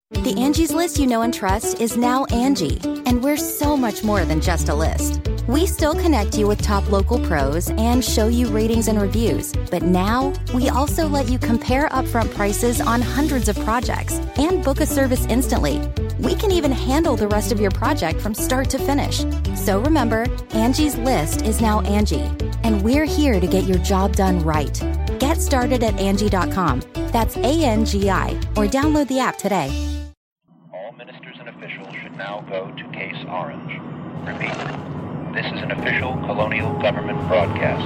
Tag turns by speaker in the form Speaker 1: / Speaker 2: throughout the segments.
Speaker 1: The Angie's List you know and trust is now Angie, and we're so much more than just a list. We still connect you with top local pros and show you ratings and reviews, but now we also let you compare upfront prices on hundreds of projects and book a service instantly. We can even handle the rest of your project from start to finish. So remember, Angie's List is now Angie, and we're here to get your job done right. Get started at Angie.com. That's ANGI, or download the app today.
Speaker 2: All ministers and officials should now go to Case Orange. Repeat, this is an official colonial government broadcast.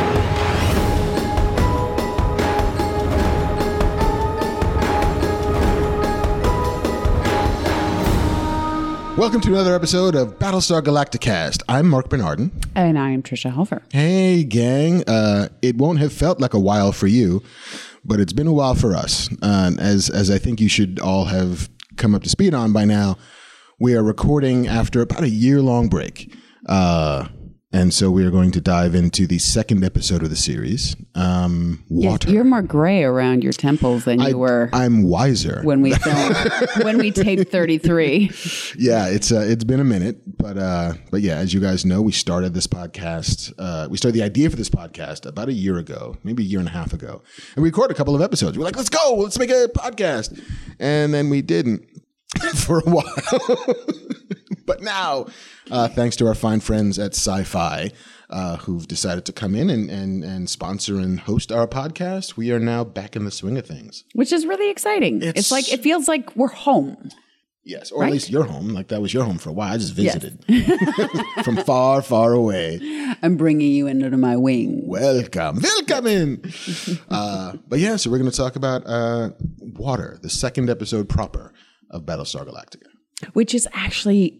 Speaker 3: Welcome to another episode of Battlestar Galacticast. I'm Mark Bernardin.
Speaker 4: And I am Trisha Helfer.
Speaker 3: Hey, gang. It won't have felt like a while for you, but it's been a while for us. As I think you should all have come up to speed on by now, we are recording after about a year-long break. And so we are going to dive into the second episode of the series, Water.
Speaker 4: Yes, you're more gray around your temples than you were.
Speaker 3: I'm wiser.
Speaker 4: When we filmed, when we taped 33.
Speaker 3: Yeah, it's been a minute, but yeah, as you guys know, we started this podcast. We started the idea for this podcast about a year ago, maybe a year and a half ago, and we recorded a couple of episodes. We're like, let's go, let's make a podcast, and then we didn't for a while. But now, thanks to our fine friends at Sci-Fi, who've decided to come in and sponsor and host our podcast, we are now back in the swing of things.
Speaker 4: Which is really exciting. It's like, it feels like we're home.
Speaker 3: Yes, or right? At least you're home. Like that was your home for a while. I just visited from far, far away.
Speaker 4: I'm bringing you into my wing.
Speaker 3: Welcome in. But yeah, so we're going to talk about Water, the second episode proper of Battlestar Galactica.
Speaker 4: Which is actually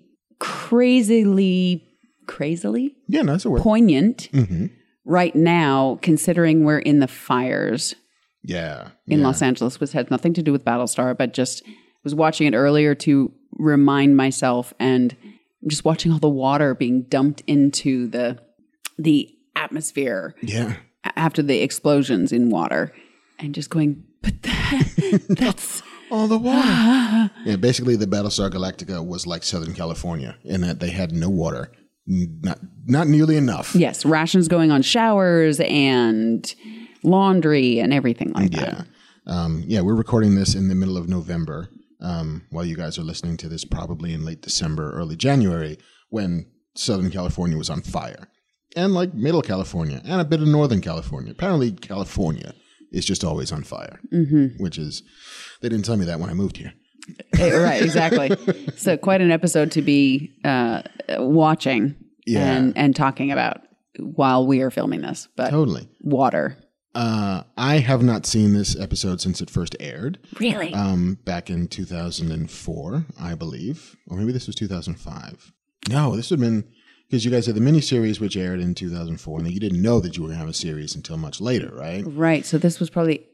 Speaker 4: crazily
Speaker 3: yeah, no, that's a word.
Speaker 4: Poignant right now, considering we're in the fires in Los Angeles, which had nothing to do with Battlestar, but just was watching it earlier to remind myself, and just watching all the water being dumped into the atmosphere after the explosions in water, and just going, but that's
Speaker 3: all the water. Yeah, basically the Battlestar Galactica was like Southern California in that they had no water, not nearly enough.
Speaker 4: Yes, rations going on showers and laundry and everything like that.
Speaker 3: We're recording this in the middle of November, while you guys are listening to this probably in late December, early January, when Southern California was on fire. And like Middle California and a bit of Northern California. Apparently California is just always on fire, which is, they didn't tell me that when I moved here.
Speaker 4: Right, exactly. So quite an episode to be watching and talking about while we are filming this. But
Speaker 3: totally.
Speaker 4: Water.
Speaker 3: I have not seen this episode since it first aired.
Speaker 4: Really?
Speaker 3: Back in 2004, I believe. Or maybe this was 2005. No, this would have been, because you guys had the miniseries which aired in 2004, and you didn't know that you were going to have a series until much later, right?
Speaker 4: Right. So this was probably,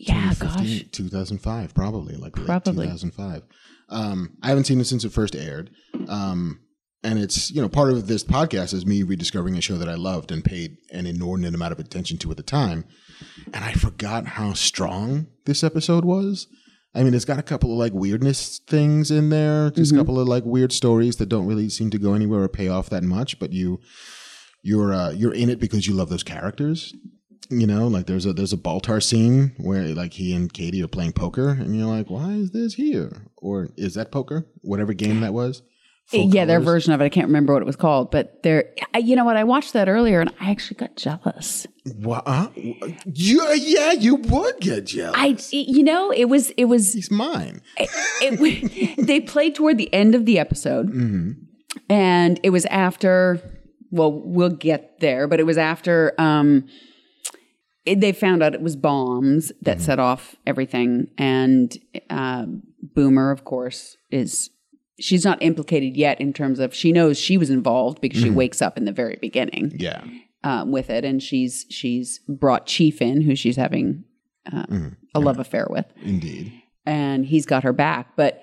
Speaker 3: 2005, probably. Late 2005. I haven't seen it since it first aired. And it's, part of this podcast is me rediscovering a show that I loved and paid an inordinate amount of attention to at the time. And I forgot how strong this episode was. I mean, it's got a couple of like weirdness things in there, just a couple of like weird stories that don't really seem to go anywhere or pay off that much. But you're in it because you love those characters. Like there's a Baltar scene where like he and Katie are playing poker, and you're like, why is this here? Or is that poker? Whatever game that was.
Speaker 4: Their version of it. I can't remember what it was called, but you know what? I watched that earlier and I actually got jealous.
Speaker 3: What? Yeah, you would get jealous.
Speaker 4: It was.
Speaker 3: He's mine.
Speaker 4: They played toward the end of the episode, and it was after. Well, we'll get there, but it was after they found out it was bombs that set off everything, and Boomer, of course, is. She's not implicated yet in terms of she knows she was involved because she wakes up in the very beginning with it. And she's brought Chief in, who she's having a love affair with.
Speaker 3: Indeed.
Speaker 4: And he's got her back. But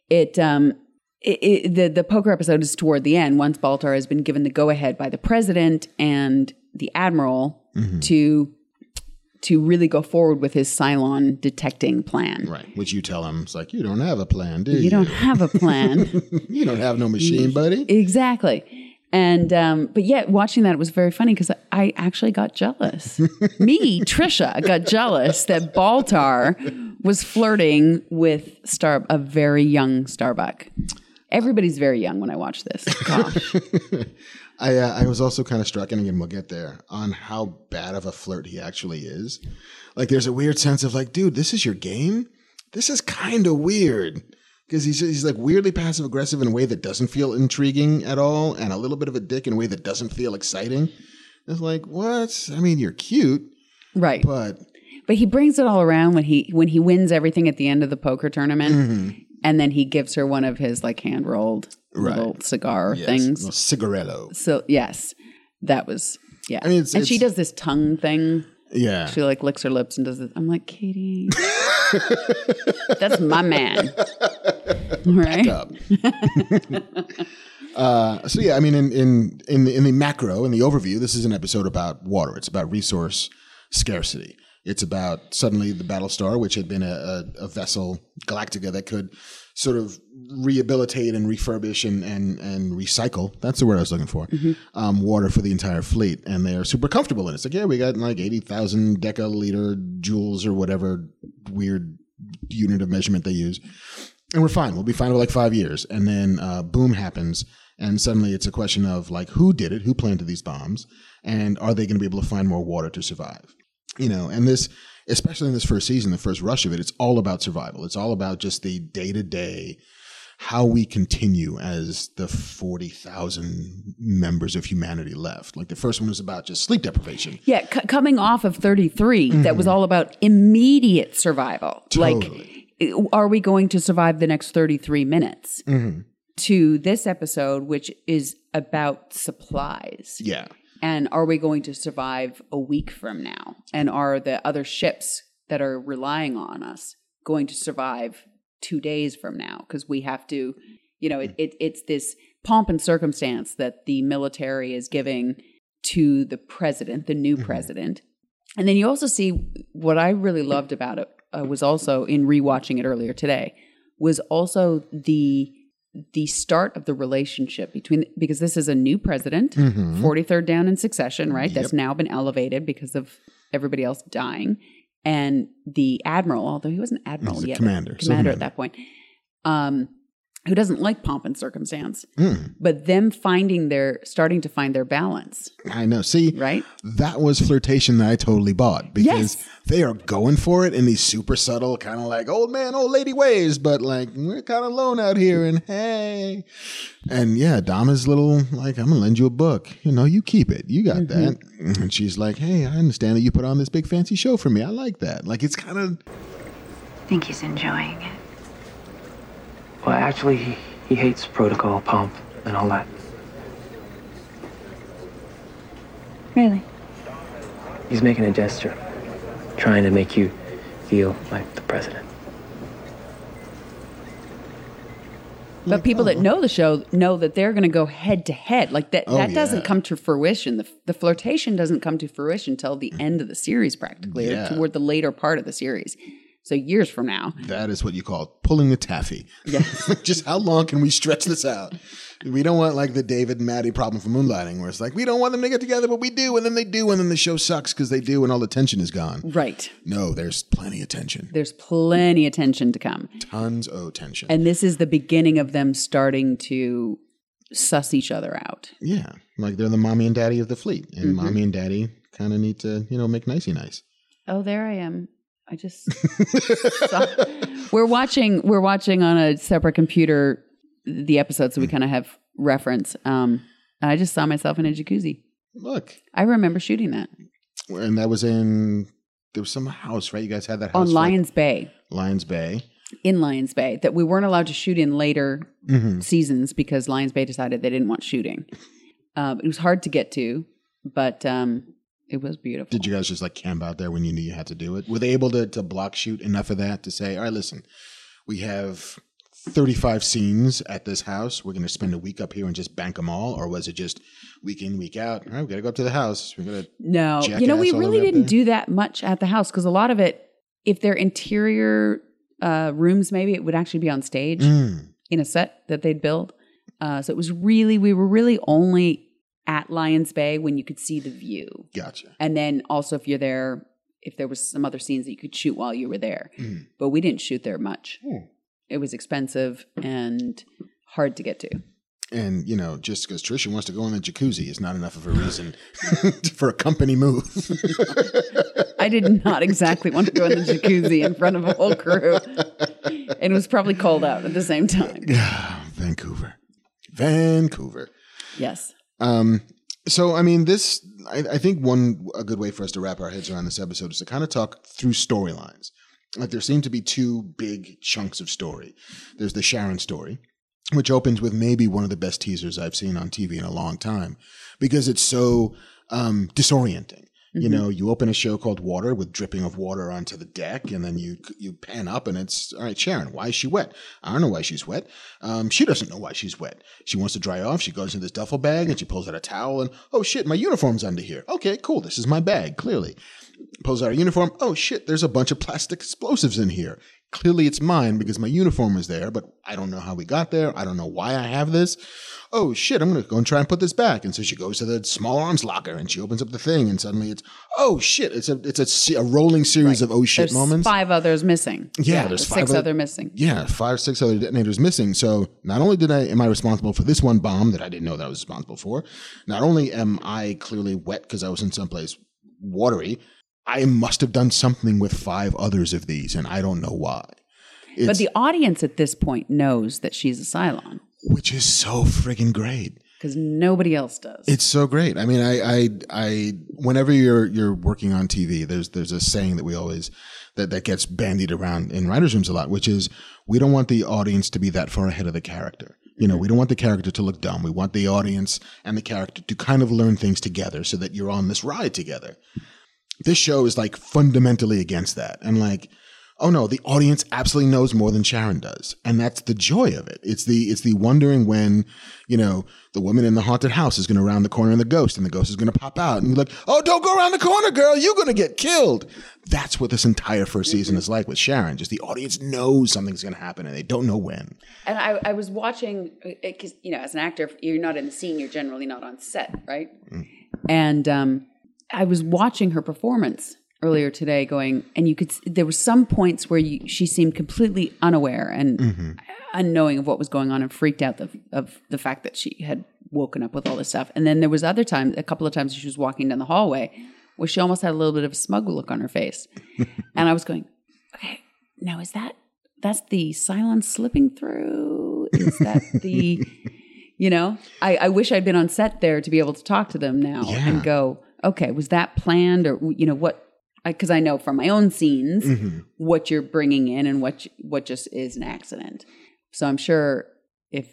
Speaker 4: the poker episode is toward the end, once Baltar has been given the go-ahead by the president and the admiral to to really go forward with his Cylon detecting plan.
Speaker 3: Right. Which you tell him, it's like, you don't have a plan, do you?
Speaker 4: You don't have a plan.
Speaker 3: You don't have no machine, buddy.
Speaker 4: Exactly. And, but yet watching that, it was very funny because I actually got jealous. Me, Trisha, got jealous that Baltar was flirting with a very young Starbuck. Everybody's very young when I watch this. Gosh.
Speaker 3: I was also kind of struck, and again, we'll get there, on how bad of a flirt he actually is. Like, there's a weird sense of like, dude, this is your game? This is kind of weird. Because he's like weirdly passive aggressive in a way that doesn't feel intriguing at all, and a little bit of a dick in a way that doesn't feel exciting. It's like, what? I mean, you're cute,
Speaker 4: right?
Speaker 3: But
Speaker 4: he brings it all around when he wins everything at the end of the poker tournament, and then he gives her one of his like hand rolled little cigar things,
Speaker 3: little cigarello.
Speaker 4: So yes, that was
Speaker 3: I mean,
Speaker 4: and she does this tongue thing.
Speaker 3: Yeah,
Speaker 4: she like licks her lips and does it. I'm like, Katie, that's my man. Right.
Speaker 3: Back up. So yeah, I mean, in the macro, in the overview, this is an episode about water. It's about resource scarcity. It's about suddenly the Battlestar, which had been a vessel, Galactica, that could sort of rehabilitate and refurbish and recycle. That's the word I was looking for. Water for the entire fleet, and they are super comfortable in it. It's like, yeah, we got like 80,000 decaliter joules or whatever weird unit of measurement they use. And we're fine. We'll be fine for like 5 years. And then boom happens. And suddenly it's a question of like, who did it? Who planted these bombs? And are they going to be able to find more water to survive? You know, and this, especially in this first season, the first rush of it, it's all about survival. It's all about just the day-to-day, how we continue as the 40,000 members of humanity left. Like the first one was about just sleep deprivation.
Speaker 4: Yeah, coming off of 33, that was all about immediate survival.
Speaker 3: Totally.
Speaker 4: Like, are we going to survive the next 33 minutes? To this episode, which is about supplies.
Speaker 3: Yeah.
Speaker 4: And are we going to survive a week from now? And are the other ships that are relying on us going to survive 2 days from now? Because we have to, you know, it's this pomp and circumstance that the military is giving to the president, the new president. And then you also see what I really loved about it was also in rewatching it earlier today, was also the start of the relationship between, because this is a new president, 43rd down in succession, right? That's now been elevated because of everybody else dying. And the admiral, although he wasn't admiral yet, commander at that point, who doesn't like pomp and circumstance, but them starting to find their balance.
Speaker 3: I know. See,
Speaker 4: right?
Speaker 3: That was flirtation that I totally bought, because they are going for it in these super subtle, kind of like old man, old lady ways, but like, we're kind of alone out here, and hey. And yeah, Dama's little like, I'm going to lend you a book. You know, you keep it. You got that. And she's like, hey, I understand that you put on this big fancy show for me. I like that. Like, it's kind of...
Speaker 5: I think he's enjoying it.
Speaker 6: Well, actually, he hates protocol, pomp, and all that.
Speaker 5: Really?
Speaker 6: He's making a gesture, trying to make you feel like the president.
Speaker 4: But people that know the show know that they're going to go head to head. Like that doesn't come to fruition. The flirtation doesn't come to fruition until the end of the series, practically, or toward the later part of the series. So years from now.
Speaker 3: That is what you call pulling the taffy.
Speaker 4: Yes.
Speaker 3: Just how long can we stretch this out? We don't want like the David and Maddie problem for Moonlighting, where it's like, we don't want them to get together, but we do, and then they do, and then the show sucks because they do, and all the tension is gone.
Speaker 4: Right.
Speaker 3: No, there's plenty of tension.
Speaker 4: There's plenty of tension to come.
Speaker 3: Tons of tension.
Speaker 4: And this is the beginning of them starting to suss each other out.
Speaker 3: Yeah. Like they're the mommy and daddy of the fleet, and mommy and daddy kind of need to, make nicey nice.
Speaker 4: Oh, there I am. I just we're watching on a separate computer the episode, so we kind of have reference. And I just saw myself in a jacuzzi.
Speaker 3: Look,
Speaker 4: I remember shooting that,
Speaker 3: and that was there was some house, right? You guys had that house
Speaker 4: on Lions Bay.
Speaker 3: Lions Bay.
Speaker 4: In Lions Bay, that we weren't allowed to shoot in later seasons because Lions Bay decided they didn't want shooting. It was hard to get to, but. It was beautiful. Did
Speaker 3: you guys just like camp out there when you knew you had to do it? Were they able to block shoot enough of that to say, all right, listen, we have 35 scenes at this house. We're going to spend a week up here and just bank them all? Or was it just, week in, week out. All right, we got to go up to the house. We got to
Speaker 4: No, we really didn't do that much at the house because a lot of it, if they're interior rooms, maybe it would actually be on stage in a set that they'd build. So it was we were really only at Lions Bay when you could see the view.
Speaker 3: Gotcha.
Speaker 4: And then also if you're there, if there was some other scenes that you could shoot while you were there. But we didn't shoot there much. It was expensive and hard to get to.
Speaker 3: And, just because Trisha wants to go in the jacuzzi is not enough of a reason for a company move.
Speaker 4: I did not exactly want to go in the jacuzzi in front of a whole crew. And it was probably cold out at the same time.
Speaker 3: Vancouver.
Speaker 4: Yes.
Speaker 3: So, I mean, I think a good way for us to wrap our heads around this episode is to kind of talk through storylines. Like there seem to be two big chunks of story. There's the Sharon story, which opens with maybe one of the best teasers I've seen on TV in a long time because it's so disorienting. You open a show called Water with dripping of water onto the deck, and then you pan up, and it's, all right, Sharon, why is she wet? I don't know why she's wet. She doesn't know why she's wet. She wants to dry off. She goes in this duffel bag, and she pulls out a towel, and, oh, shit, my uniform's under here. Okay, cool. This is my bag, clearly. Pulls out her uniform. Oh, shit, there's a bunch of plastic explosives in here. Clearly it's mine because my uniform is there, but I don't know how we got there. I don't know why I have this. Oh, shit, I'm going to go and try and put this back. And so she goes to the small arms locker and she opens up the thing and suddenly it's, oh, shit. It's a rolling series of oh, shit
Speaker 4: there's
Speaker 3: moments.
Speaker 4: 5 others missing.
Speaker 3: Yeah, there's
Speaker 4: 6 other missing.
Speaker 3: Yeah, 5, 6 other detonators missing. So not only am I responsible for this one bomb that I didn't know that I was responsible for, not only am I clearly wet because I was in someplace watery, I must have done something with 5 others of these and I don't know why.
Speaker 4: But the audience at this point knows that she's a Cylon. Which
Speaker 3: is so friggin' great.
Speaker 4: Because nobody else does.
Speaker 3: It's so great. I mean, I whenever you're working on TV, there's a saying that we always, that gets bandied around in writers' rooms a lot, which is we don't want the audience to be that far ahead of the character. We don't want the character to look dumb. We want the audience and the character to kind of learn things together so that you're on this ride together. This show is like fundamentally against that. And like, oh no, the audience absolutely knows more than Sharon does. And that's the joy of it. It's the wondering when, the woman in the haunted house is going to round the corner and the ghost is going to pop out. And you're like, oh, don't go around the corner, girl. You're going to get killed. That's what this entire first season is like with Sharon. Just the audience knows something's going to happen and they don't know when.
Speaker 4: And I was watching, because, as an actor, you're not in the scene. You're generally not on set, right? And I was watching her performance earlier today going, and you could, there were some points where she seemed completely unaware and unknowing of what was going on and freaked out of the fact that she had woken up with all this stuff. And then there was a couple of times she was walking down the hallway where she almost had a little bit of a smug look on her face. And I was going, okay, now that's the Cylon slipping through? Is that the, I wish I'd been on set there to be able to talk to them now and go, okay, was that planned or, what? Because I know from my own scenes what you're bringing in and what just is an accident. So I'm sure if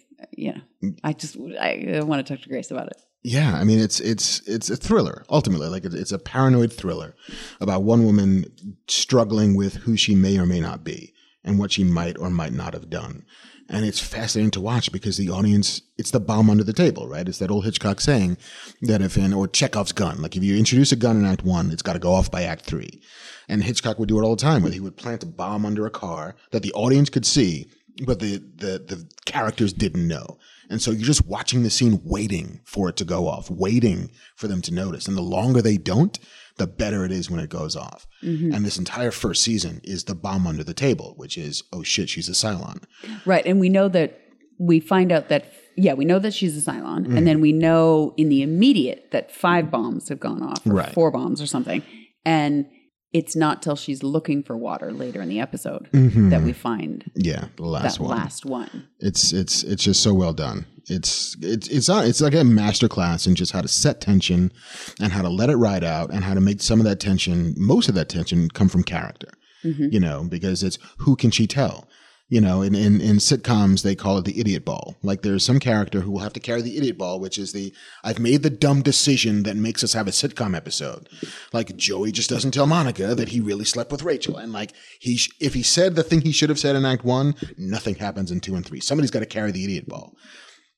Speaker 4: I want to talk to Grace about it.
Speaker 3: Yeah, I mean it's a thriller ultimately. Like it's a paranoid thriller about one woman struggling with who she may or may not be and what she might or might not have done. And it's fascinating to watch because the audience, it's the bomb under the table, right? It's that old Hitchcock saying that or Chekhov's gun, like if you introduce a gun in Act 1, it's got to go off by Act 3. And Hitchcock would do it all the time, where he would plant a bomb under a car that the audience could see, but the characters didn't know. And so you're just watching the scene waiting for it to go off, waiting for them to notice. And the longer they don't, the better it is when it goes off. And this entire first season is the bomb under the table, which is, oh shit, she's a Cylon.
Speaker 4: Right. And we know that we find out that, we know that she's a Cylon. And then we know in the immediate that 5 bombs have gone off, or 4 bombs or something. And it's not till she's looking for water later in the episode that we find
Speaker 3: the last
Speaker 4: one.
Speaker 3: It's just so well done. It's like a masterclass in just how to set tension and how to let it ride out and how to make most of that tension come from character. Because it's who can she tell? In sitcoms, they call it the idiot ball. Like there's some character who will have to carry the idiot ball, which is I've made the dumb decision that makes us have a sitcom episode. Like Joey just doesn't tell Monica that he really slept with Rachel. And like if he said the thing he should have said in Act 1, nothing happens in 2 and 3. Somebody's got to carry the idiot ball.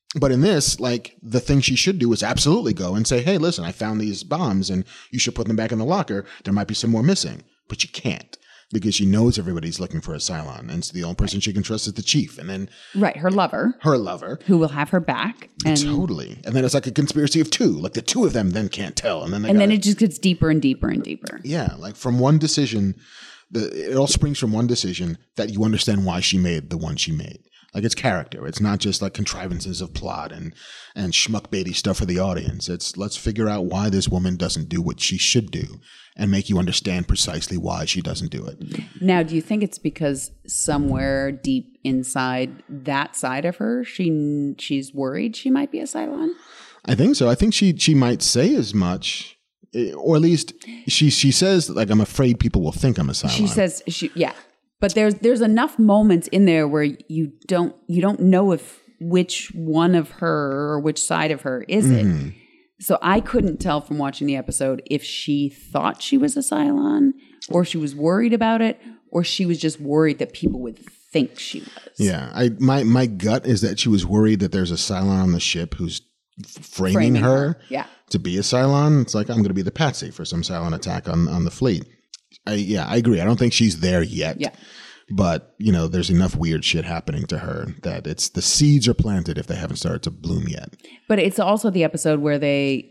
Speaker 3: But in this, like, the thing she should do is absolutely go and say, hey, listen, I found these bombs and you should put them back in the locker. There might be some more missing. But she can't because she knows everybody's looking for a Cylon. And so the only person she can trust is the chief. And then...
Speaker 4: Right, her lover. Who will have her back. And
Speaker 3: totally. And then it's like a conspiracy of two. Like the two of them then can't tell. And
Speaker 4: then it just gets deeper and deeper and deeper.
Speaker 3: Yeah, like from one decision, it all springs from one decision that you understand why she made the one she made. Like it's character. It's not just like contrivances of plot and schmuckbaity stuff for the audience. It's let's figure out why this woman doesn't do what she should do and make you understand precisely why she doesn't do it.
Speaker 4: Now, do you think it's because somewhere deep inside that side of her, she's worried she might be a Cylon?
Speaker 3: I think so. I think she might say as much. Or at least she says, like, I'm afraid people will think I'm a Cylon.
Speaker 4: She says, yeah. But there's enough moments in there where you don't know if which one of her or which side of her is it. So I couldn't tell from watching the episode if she thought she was a Cylon or she was worried about it or she was just worried that people would think she was.
Speaker 3: Yeah. My gut is that she was worried that there's a Cylon on the ship who's framing her to be a Cylon. It's like, I'm going to be the patsy for some Cylon attack on the fleet. I agree. I don't think she's there yet. Yeah. But, there's enough weird shit happening to her that the seeds are planted if they haven't started to bloom yet.
Speaker 4: But it's also the episode where they,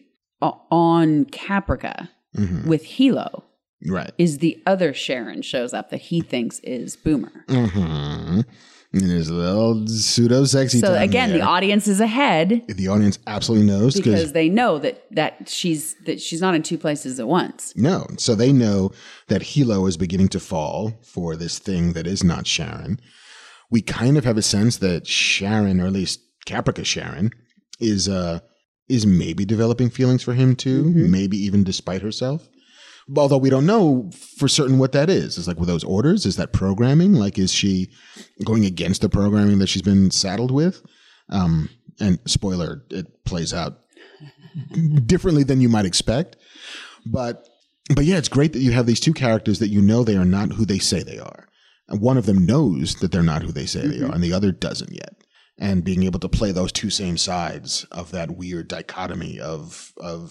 Speaker 4: on Caprica with Hilo,
Speaker 3: right,
Speaker 4: is the other Sharon shows up that he thinks is Boomer.
Speaker 3: Mm-hmm. And there's a little pseudo-sexy time
Speaker 4: again,
Speaker 3: there.
Speaker 4: The audience is ahead.
Speaker 3: The audience absolutely knows.
Speaker 4: Because they know that she's not in two places at once.
Speaker 3: No. So they know that Hilo is beginning to fall for this thing that is not Sharon. We kind of have a sense that Sharon, or at least Caprica Sharon, is maybe developing feelings for him too, maybe even despite herself. Although we don't know for certain what that is. It's like, with those orders, is that programming? Like, is she going against the programming that she's been saddled with? And spoiler, it plays out differently than you might expect. But yeah, it's great that you have these two characters that they are not who they say they are. And one of them knows that they're not who they say they are, and the other doesn't yet. And being able to play those two same sides of that weird dichotomy of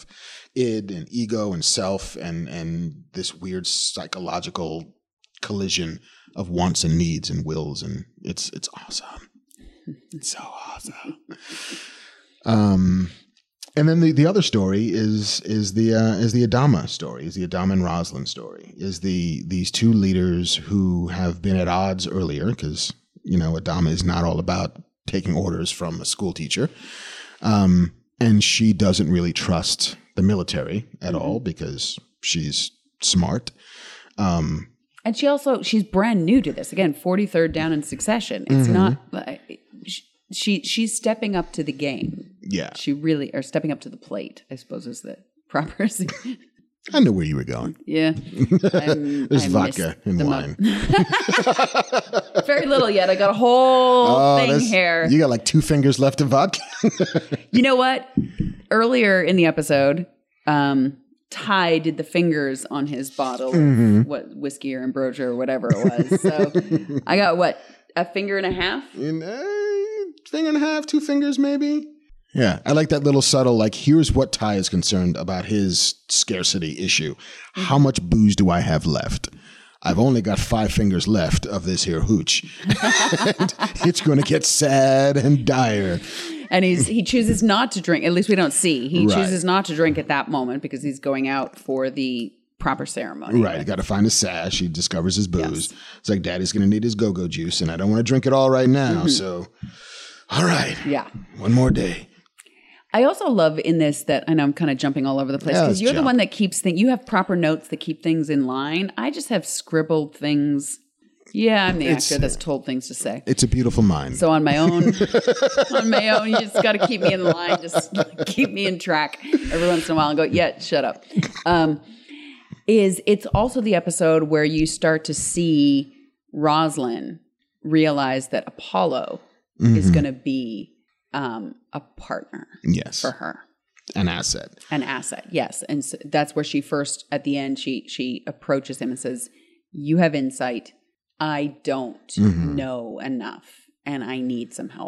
Speaker 3: id and ego and self and this weird psychological collision of wants and needs and wills, and it's awesome. It's so awesome. And then the other story is the Adama story, is the Adama and Roslin story, is these two leaders who have been at odds earlier, because Adama is not all about taking orders from a school teacher. And she doesn't really trust the military at all because she's smart. And
Speaker 4: she's brand new to this. Again, 43rd down in succession. It's not, she's stepping up to the game.
Speaker 3: Yeah.
Speaker 4: She really, or stepping up to the plate, I suppose is the proper.
Speaker 3: I know where you were going.
Speaker 4: Yeah.
Speaker 3: There's vodka in wine.
Speaker 4: Very little yet. I got a whole thing here.
Speaker 3: You got like 2 fingers left of vodka.
Speaker 4: You know what? Earlier in the episode, Ty did the fingers on his bottle of whiskey or ambrosia or whatever it was. So I got a finger and a half?
Speaker 3: Finger and a half, 2 fingers maybe. Yeah, I like that little subtle, like, here's what Ty is concerned about his scarcity issue. How much booze do I have left? I've only got 5 fingers left of this here hooch. And it's going to get sad and dire.
Speaker 4: And he chooses not to drink. At least we don't see. He chooses not to drink at that moment because he's going out for the proper ceremony.
Speaker 3: Right. You got to find a sash. He discovers his booze. Yes. It's like, Daddy's going to need his go-go juice, and I don't want to drink it all right now. So, all right.
Speaker 4: Yeah.
Speaker 3: One more day.
Speaker 4: I also love in this that, I know I'm kind of jumping all over the place, because you're the one that keeps things, you have proper notes that keep things in line. I just have scribbled things. Yeah, I'm the actor that's told things to say.
Speaker 3: It's a beautiful mind.
Speaker 4: So on my own, you just got to keep me in line, just keep me in track every once in a while and go, yeah, shut up. It's also the episode where you start to see Roslin realize that Apollo is going to be a partner for her.
Speaker 3: An asset.
Speaker 4: An asset, yes. And so that's where she first, at the end, she approaches him and says, you have insight. I don't know enough, and I need some help.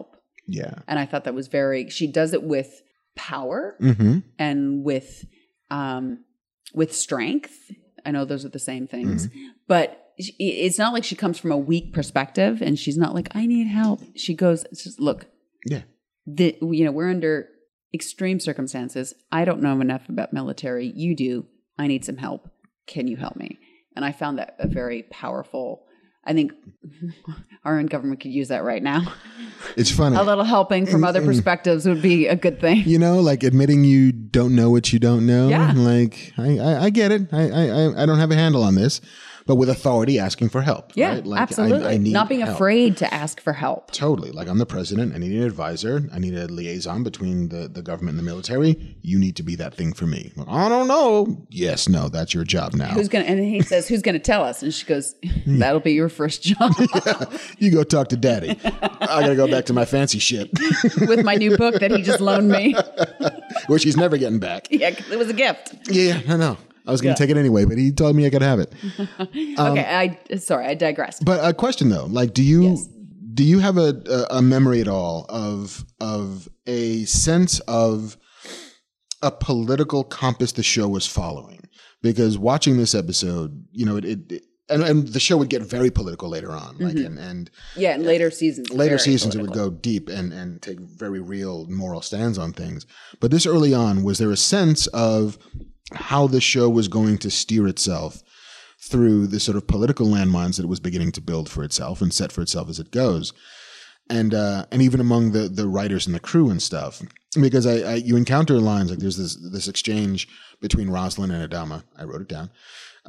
Speaker 3: Yeah.
Speaker 4: And I thought that was she does it with power and with strength. I know those are the same things, but it's not like she comes from a weak perspective and she's not like, I need help. She goes, it's just, look, we're under extreme circumstances. I don't know enough about military. You do. I need some help. Can you help me? And I found that a very powerful, I think our own government could use that right now.
Speaker 3: It's funny.
Speaker 4: A little helping from other perspectives would be a good thing.
Speaker 3: You know, like admitting you don't know what you don't know.
Speaker 4: Yeah.
Speaker 3: Like, I get it. I don't have a handle on this. But with authority, asking for help.
Speaker 4: Yeah,
Speaker 3: right? Like,
Speaker 4: absolutely.
Speaker 3: I need
Speaker 4: not being
Speaker 3: help.
Speaker 4: afraid to ask for help.
Speaker 3: Totally. Like, I'm the president. I need an advisor. I need a liaison between the government and the military. You need to be that thing for me. Like, I don't know. Yes, no, that's your job now.
Speaker 4: And he says, who's going to tell us? And she goes, that'll be your first job.
Speaker 3: You go talk to daddy. I got to go back to my fancy shit.
Speaker 4: With my new book that he just loaned me.
Speaker 3: Which he's never getting back.
Speaker 4: Yeah, it was a gift.
Speaker 3: Yeah, I know. I was going to take it anyway, but he told me I could have it.
Speaker 4: Okay, I digressed.
Speaker 3: But a question though, like, do you have a memory at all of a sense of a political compass the show was following? Because watching this episode, you know, and the show would get very political later on, like and
Speaker 4: in later seasons.
Speaker 3: Later seasons, it would go deep and take very real moral stands on things. But this early on, was there a sense of how the show was going to steer itself through the sort of political landmines that it was beginning to build for itself and set for itself as it goes, and even among the writers and the crew and stuff, because you encounter lines like there's this exchange between Rosalind and Adama. I wrote it down,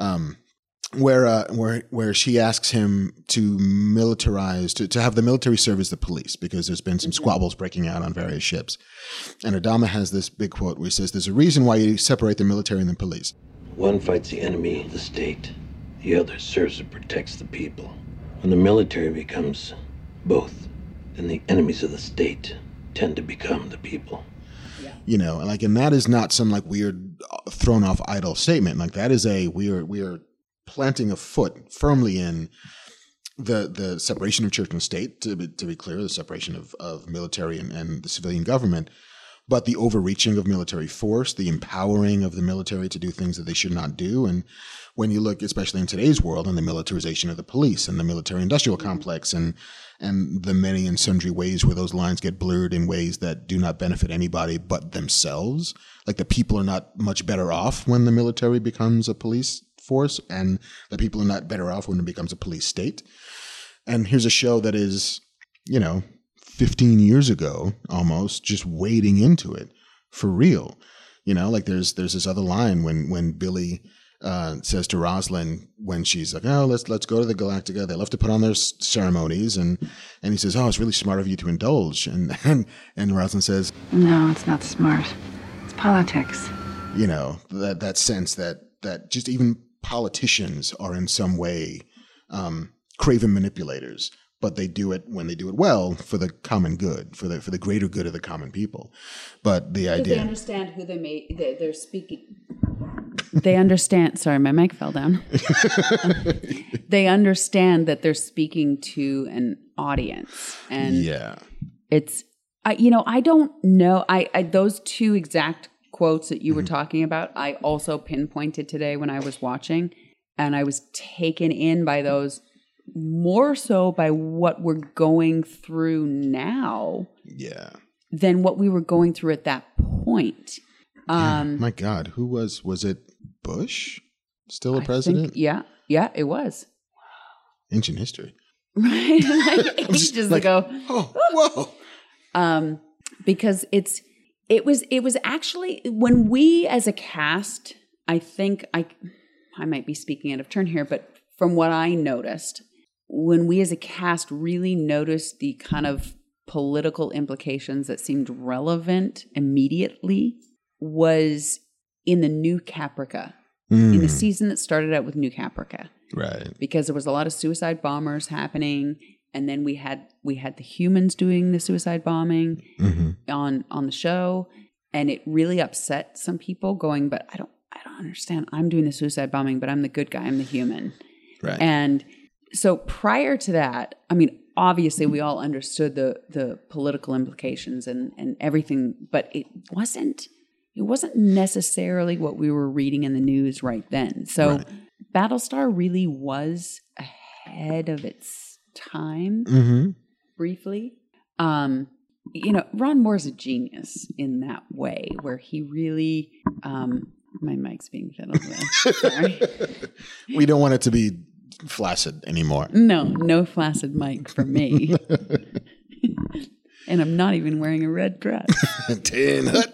Speaker 3: where she asks him to militarize to have the military serve as the police because there's been some squabbles breaking out on various ships. And Adama has this big quote where he says, "There's a reason why you separate the military and the police.
Speaker 7: One fights the enemy, the state. The other serves and protects the people. When the military becomes both, then the enemies of the state tend to become the people."
Speaker 3: You know, like, and that is not some like weird thrown off idle statement. Like that is we are planting a foot firmly in the separation of church and state, to be clear, the separation of military and the civilian government, but the overreaching of military force, the empowering of the military to do things that they should not do. And when you look, especially in today's world, on the militarization of the police and the military industrial complex and the many and sundry ways where those lines get blurred in ways that do not benefit anybody but themselves. Like the people are not much better off when the military becomes a police force, and the people are not better off when it becomes a police state. And here's a show that is, 15 years ago almost, just wading into it for real. Like there's this other line when Billy says to Rosalind when she's like, "Oh, let's go to the Galactica. They love to put on their ceremonies," and he says, "Oh, it's really smart of you to indulge." And Rosalind says,
Speaker 5: "No, it's not smart. It's politics."
Speaker 3: That sense that just even politicians are in some way craven manipulators, but they do it when they do it well for the common good, for the greater good of the common people. But the idea,
Speaker 4: they understand who they're speaking. They understand. Sorry, my mic fell down. They understand that they're speaking to an audience, and it's. I don't know. I those two exact quotes that you were talking about, I also pinpointed today when I was watching, and I was taken in by those more so by what we're going through now than what we were going through at that point.
Speaker 3: My God, who was it Bush still a president?
Speaker 4: Yeah, it was.
Speaker 3: Ancient history.
Speaker 4: Right? Like ages ago.
Speaker 3: Oh, whoa.
Speaker 4: Because it was actually when we as a cast, I think I might be speaking out of turn here, but from what I noticed, when we as a cast really noticed the kind of political implications that seemed relevant immediately was in the New Caprica, in the season that started out with New Caprica.
Speaker 3: Right.
Speaker 4: Because there was a lot of suicide bombers happening, and then we had the humans doing the suicide bombing on the show, and it really upset some people going, but I don't understand. I'm doing the suicide bombing, but I'm the good guy. I'm the human.
Speaker 3: Right.
Speaker 4: And so prior to that, I mean, obviously we all understood the political implications and everything, but it wasn't necessarily what we were reading in the news right then. So Battlestar really was ahead of its time, briefly. Ron Moore's a genius in that way, where he really, my mic's being fiddled with. Sorry.
Speaker 3: We don't want it to be flaccid anymore.
Speaker 4: No flaccid mic for me. And I'm not even wearing a red dress.
Speaker 3: Tin Hut.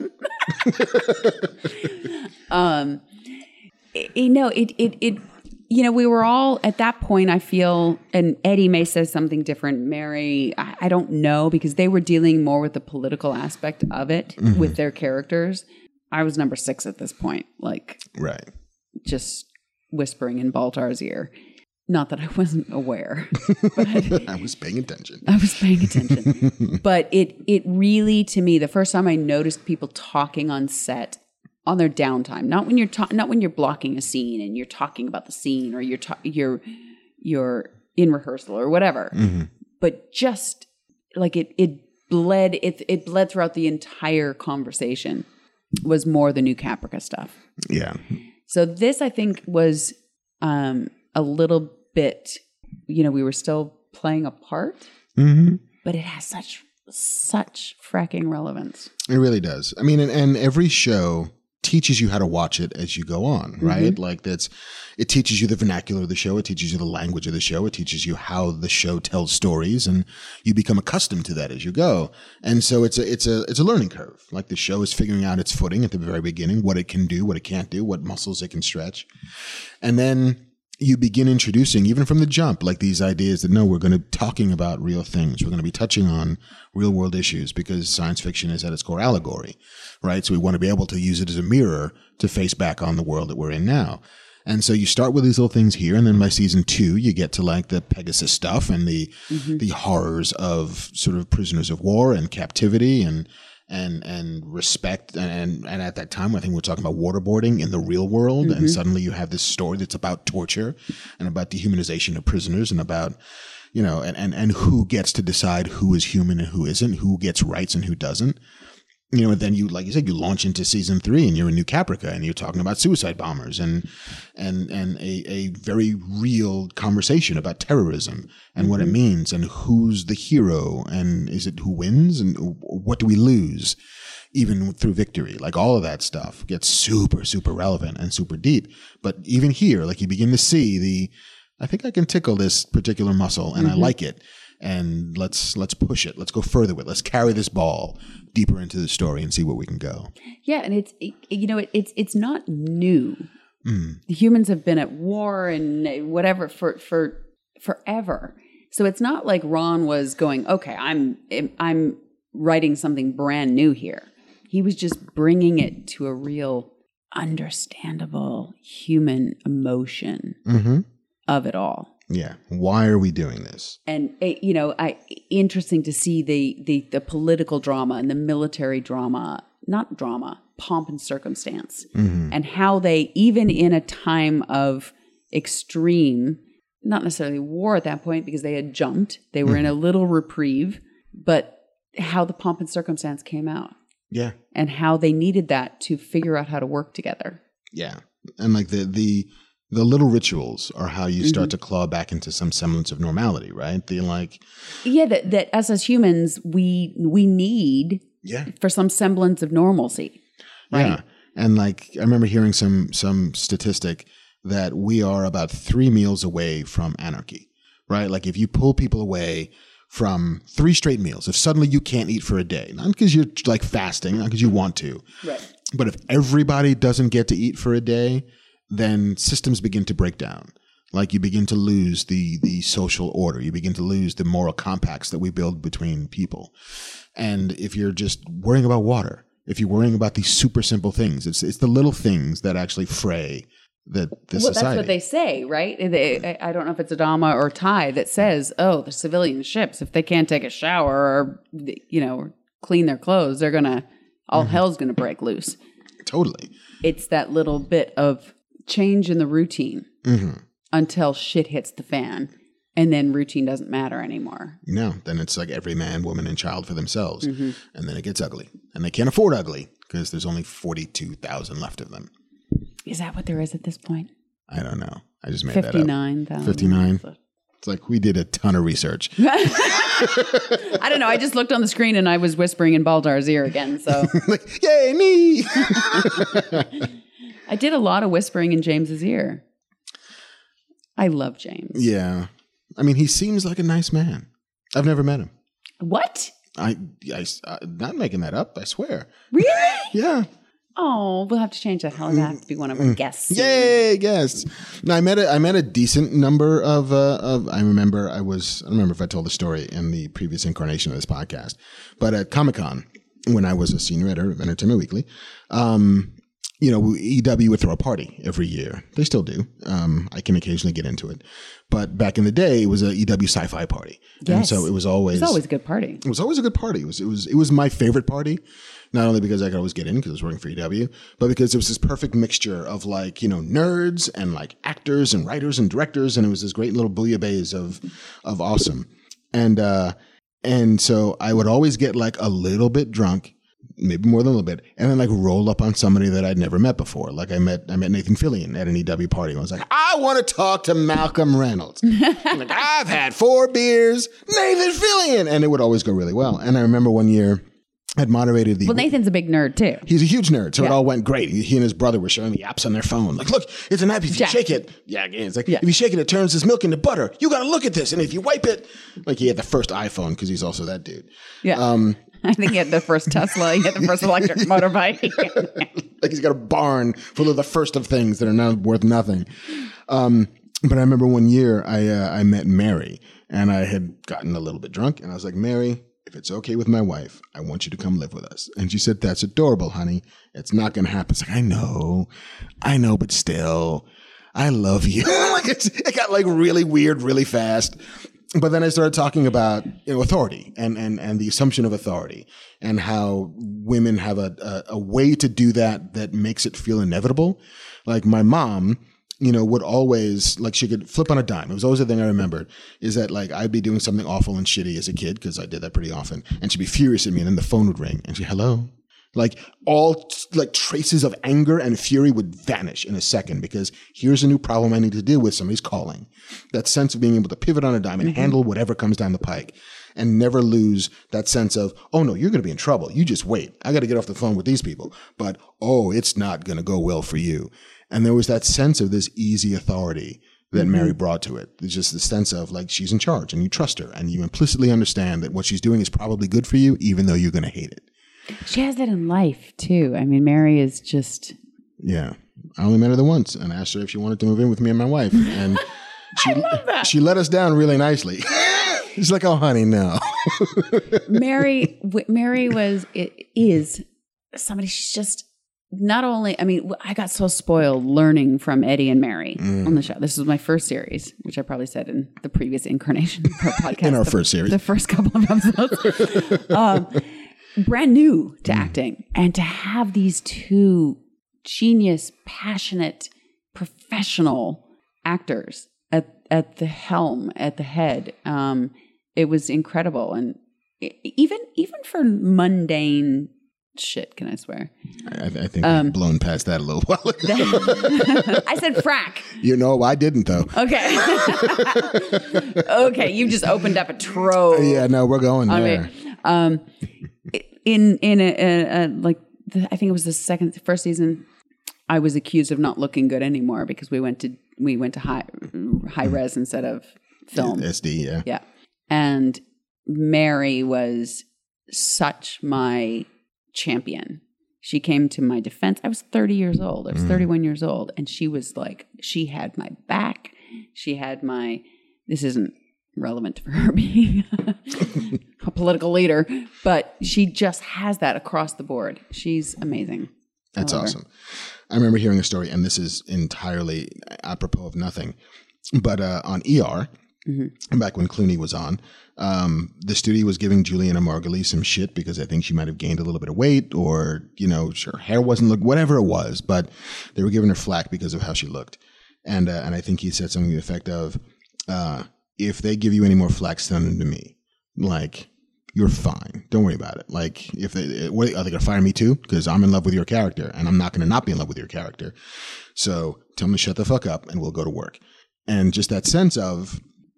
Speaker 4: We were all at that point, I feel, and Eddie may say something different. Mary, I don't know, because they were dealing more with the political aspect of it with their characters. I was number 6 at this point, just whispering in Baltar's ear. Not that I wasn't aware, but
Speaker 3: I was paying attention.
Speaker 4: But it really, to me, the first time I noticed people talking on set on their downtime, not when you're blocking a scene and you're talking about the scene, or you're in rehearsal or whatever, but just like it bled throughout the entire conversation, was more the New Caprica stuff.
Speaker 3: Yeah.
Speaker 4: So this, I think, was a little bit, we were still playing a part, but it has such fracking relevance.
Speaker 3: It really does. I mean, and every show teaches you how to watch it as you go on, right? Like it teaches you the vernacular of the show. It teaches you the language of the show. It teaches you how the show tells stories, and you become accustomed to that as you go. And so it's a learning curve. Like the show is figuring out its footing at the very beginning, what it can do, what it can't do, what muscles it can stretch. And then you begin introducing, even from the jump, like these ideas that, no, we're going to be talking about real things. We're going to be touching on real world issues, because science fiction is at its core allegory, right? So we want to be able to use it as a mirror to face back on the world that we're in now. And so you start with these little things here, and then by season 2, you get to like the Pegasus stuff and the horrors of sort of prisoners of war and captivity and respect. And at that time, I think we're talking about waterboarding in the real world. And suddenly you have this story that's about torture and about dehumanization of prisoners, and about, and who gets to decide who is human and who isn't, who gets rights and who doesn't. And then you, like you said, you launch into season 3 and you're in New Caprica and you're talking about suicide bombers and a very real conversation about terrorism and what it means, and who's the hero, and is it who wins, and what do we lose even through victory? Like all of that stuff gets super, super relevant and super deep. But even here, like you begin to see I think I can tickle this particular muscle and I like it. And let's push it. Let's go further with it. Let's carry this ball deeper into the story and see where we can go.
Speaker 4: Yeah, and it's not new. The humans have been at war and whatever for forever. So it's not like Ron was going, okay, I'm writing something brand new here. He was just bringing it to a real understandable human emotion of it all.
Speaker 3: Yeah. Why are we doing this?
Speaker 4: And, interesting to see the political drama and the military drama, not drama, pomp and circumstance, and how they, even in a time of extreme, not necessarily war at that point, because they had jumped, they were in a little reprieve, but how the pomp and circumstance came out.
Speaker 3: Yeah.
Speaker 4: And how they needed that to figure out how to work together.
Speaker 3: Yeah. And like the little rituals are how you start to claw back into some semblance of normality, right?
Speaker 4: That us as humans, we need for some semblance of normalcy, right?
Speaker 3: Yeah. And like, I remember hearing some statistic that we are about 3 meals away from anarchy, right? Like if you pull people away from 3 straight meals, if suddenly you can't eat for a day, not because you're like fasting, not because you want to,
Speaker 4: right?
Speaker 3: But if everybody doesn't get to eat for a day, then systems begin to break down. Like you begin to lose the social order. You begin to lose the moral compacts that we build between people. And if you're just worrying about water, if you're worrying about these super simple things, it's the little things that actually fray the society.
Speaker 4: That's what they say, right? I don't know if it's Adama or Ty that says, oh, the civilian ships, if they can't take a shower or, clean their clothes, they're going to, all hell's going to break loose.
Speaker 3: Totally.
Speaker 4: It's that little bit of change in the routine until shit hits the fan. And then routine doesn't matter anymore.
Speaker 3: No, then it's like every man, woman, and child for themselves. And then it gets ugly. And they can't afford ugly because there's only 42,000 left of them.
Speaker 4: Is that what there is at this point?
Speaker 3: I don't know. I just made that up.
Speaker 4: 59,000.
Speaker 3: 59. It's like we did a ton of research.
Speaker 4: I don't know. I just looked on the screen and I was whispering in Baldar's ear again. So,
Speaker 3: like, yay, me!
Speaker 4: I did a lot of whispering in James's ear. I love James.
Speaker 3: Yeah. I mean, he seems like a nice man. I've never met him.
Speaker 4: What?
Speaker 3: I'm not making that up. I swear.
Speaker 4: Really?
Speaker 3: Yeah.
Speaker 4: Oh, we'll have to change that. He'll have to be one of our guests.
Speaker 3: Yay, guests! No, I met a decent number of. I remember I don't remember if I told the story in the previous incarnation of this podcast, but at Comic-Con when I was a senior editor of Entertainment Weekly, EW would throw a party every year. They still do. I can occasionally get into it, but back in the day, it was a EW sci-fi party, and so it was always
Speaker 4: a good party.
Speaker 3: It was always a good party. It was my favorite party. Not only because I could always get in because I was working for EW, but because it was this perfect mixture of like, nerds and like actors and writers and directors. And it was this great little bouillabaisse of awesome. And so I would always get like a little bit drunk, maybe more than a little bit, and then like roll up on somebody that I'd never met before. Like I met Nathan Fillion at an EW party. I was like, I want to talk to Malcolm Reynolds. Like, I've had 4 beers, Nathan Fillion. And it would always go really well. And I remember one year, had moderated the...
Speaker 4: Well, Nathan's a big nerd, too.
Speaker 3: He's a huge nerd, so it all went great. He and his brother were showing the apps on their phone. Like, look, it's an app. If you shake it... Yeah, it's like, if you shake it, it turns this milk into butter. You got to look at this. And if you wipe it... Like, he had the first iPhone, because he's also that dude.
Speaker 4: Yeah. I think he had the first Tesla. He had the first electric motorbike.
Speaker 3: Like, he's got a barn full of the first of things that are now worth nothing. But I remember one year, I met Mary, and I had gotten a little bit drunk, and I was like, Mary... If it's okay with my wife, I want you to come live with us. And she said, that's adorable, honey. It's not going to happen. It's like, I know, but still, I love you. Like it got like really weird, really fast. But then I started talking about authority and the assumption of authority and how women have a way to do that makes it feel inevitable. Like my mom, would always, like, she could flip on a dime. It was always the thing I remembered, is that, like, I'd be doing something awful and shitty as a kid, because I did that pretty often, and she'd be furious at me, and then the phone would ring, and she'd, hello? Like, all, like, traces of anger and fury would vanish in a second, because here's a new problem I need to deal with, somebody's calling. That sense of being able to pivot on a dime and handle whatever comes down the pike, and never lose that sense of, oh, no, you're going to be in trouble. You just wait. I got to get off the phone with these people. But, oh, it's not going to go well for you. And there was that sense of this easy authority that Mary brought to it. There's just the sense of like she's in charge and you trust her and you implicitly understand that what she's doing is probably good for you, even though you're going to hate it.
Speaker 4: She has that in life too. I mean, Mary is just...
Speaker 3: Yeah. I only met her the once and asked her if she wanted to move in with me and my wife. And she let us down really nicely. She's like, oh, honey, no.
Speaker 4: Mary is somebody, she's just... Not only, I mean, I got so spoiled learning from Eddie and Mary on the show. This was my first series, which I probably said in the previous incarnation of our podcast.
Speaker 3: In our first series.
Speaker 4: The first couple of episodes. Brand new to acting. And to have these two genius, passionate, professional actors at the helm, at the head, it was incredible. And even for mundane shit, can I swear?
Speaker 3: I think we've blown past that a little while ago.
Speaker 4: I said frack.
Speaker 3: I didn't though.
Speaker 4: Okay. Okay, you just opened up a trove.
Speaker 3: Yeah, no, we're going there.
Speaker 4: I think it was the first season, I was accused of not looking good anymore because we went to high res instead of film.
Speaker 3: SD, yeah.
Speaker 4: Yeah. And Mary was such my champion. She came to my defense. I was 30 years old. I was 31 years old. And she was like, she had my back. She had this isn't relevant for her being a political leader, but she just has that across the board. She's amazing.
Speaker 3: That's awesome. I remember hearing a story, and this is entirely apropos of nothing, but on ER, back when Clooney was on, the studio was giving Juliana Margulies some shit because I think she might have gained a little bit of weight or, her hair wasn't whatever it was, but they were giving her flack because of how she looked. And I think he said something to the effect of, if they give you any more flack, send them to me. Like, you're fine. Don't worry about it. Like, if they, what, are they going to fire me too? Because I'm in love with your character, and I'm not going to not be in love with your character. So tell them to shut the fuck up, and we'll go to work. And just that sense of,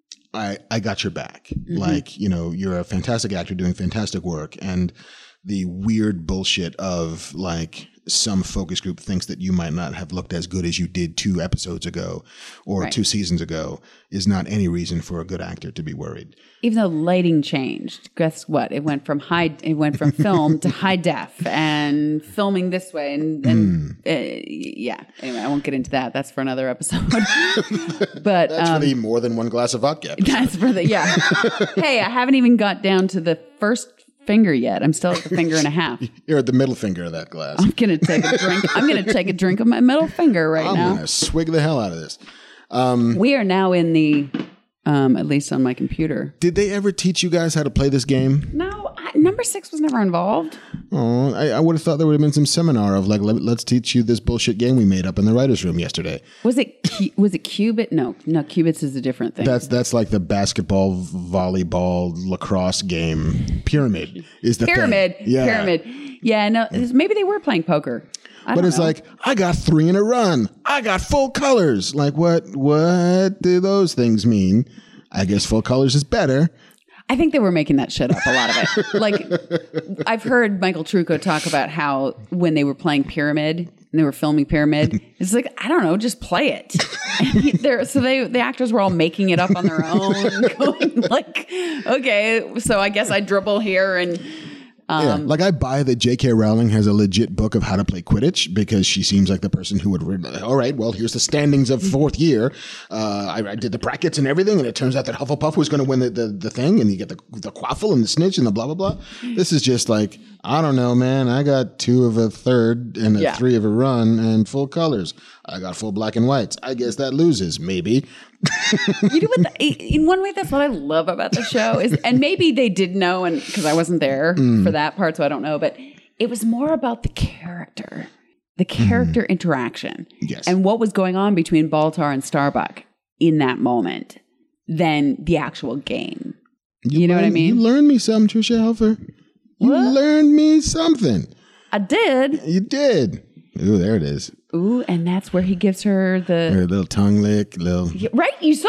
Speaker 3: I got your back. Mm-hmm. Like, you know, you're a fantastic actor doing fantastic work. And the weird bullshit of like some focus group thinks that you might not have looked as good as you did 2 episodes ago or 2 seasons ago is not any reason for a good actor to be worried.
Speaker 4: Even though lighting changed, guess what? It went from film to high def and filming this way. And yeah, anyway, I won't get into that. That's for another episode. But
Speaker 3: that's for the more than one glass of vodka episode.
Speaker 4: That's for the, yeah. Hey, I haven't even got down to the first finger yet. I'm still at the finger and a half.
Speaker 3: You're at the middle finger of that glass.
Speaker 4: I'm gonna take a drink. I'm gonna take a drink of my middle finger now.
Speaker 3: I'm gonna swig the hell out of this.
Speaker 4: We are now in the at least on my computer.
Speaker 3: Did they ever teach you guys how to play this game?
Speaker 4: No, number 6 was never involved.
Speaker 3: Oh, I would have thought there would have been some seminar of like, let's teach you this bullshit game we made up in the writer's room yesterday.
Speaker 4: Was it Qubit? No, Qubits is a different thing.
Speaker 3: That's like the basketball, volleyball, lacrosse game. Pyramid is the
Speaker 4: Pyramid.
Speaker 3: thing. Yeah.
Speaker 4: Pyramid. Yeah, no, maybe they were playing poker.
Speaker 3: But it's like, I got 3 in a run. I got full colors. Like, what do those things mean? I guess full colors is better.
Speaker 4: I think they were making that shit up, a lot of it. Like, I've heard Michael Trucco talk about how when they were playing Pyramid and they were filming Pyramid, it's like, I don't know, just play it. So the actors were all making it up on their own, going like, okay, so I guess I dribble here and...
Speaker 3: yeah, like I buy that J.K. Rowling has a legit book of how to play Quidditch because she seems like the person who would read, all right, well, here's the standings of 4th year. I did the brackets and everything, and it turns out that Hufflepuff was going to win the thing, and you get the quaffle and the snitch and the blah, blah, blah. This is just like, I don't know, man. I got 2 of a third and a 3 of a run and full colors. I got full black and whites. I guess that loses, maybe.
Speaker 4: You know what? In one way, that's what I love about the show is, and maybe they did know, and because I wasn't there for that part, so I don't know. But it was more about the character interaction, and what was going on between Baltar and Starbuck in that moment than the actual game. You know what I mean?
Speaker 3: You learned me something, Tricia Helfer. You learned me something.
Speaker 4: I did.
Speaker 3: You did. Ooh, there it is.
Speaker 4: Ooh, and that's where he gives her
Speaker 3: her little tongue lick,
Speaker 4: right, you saw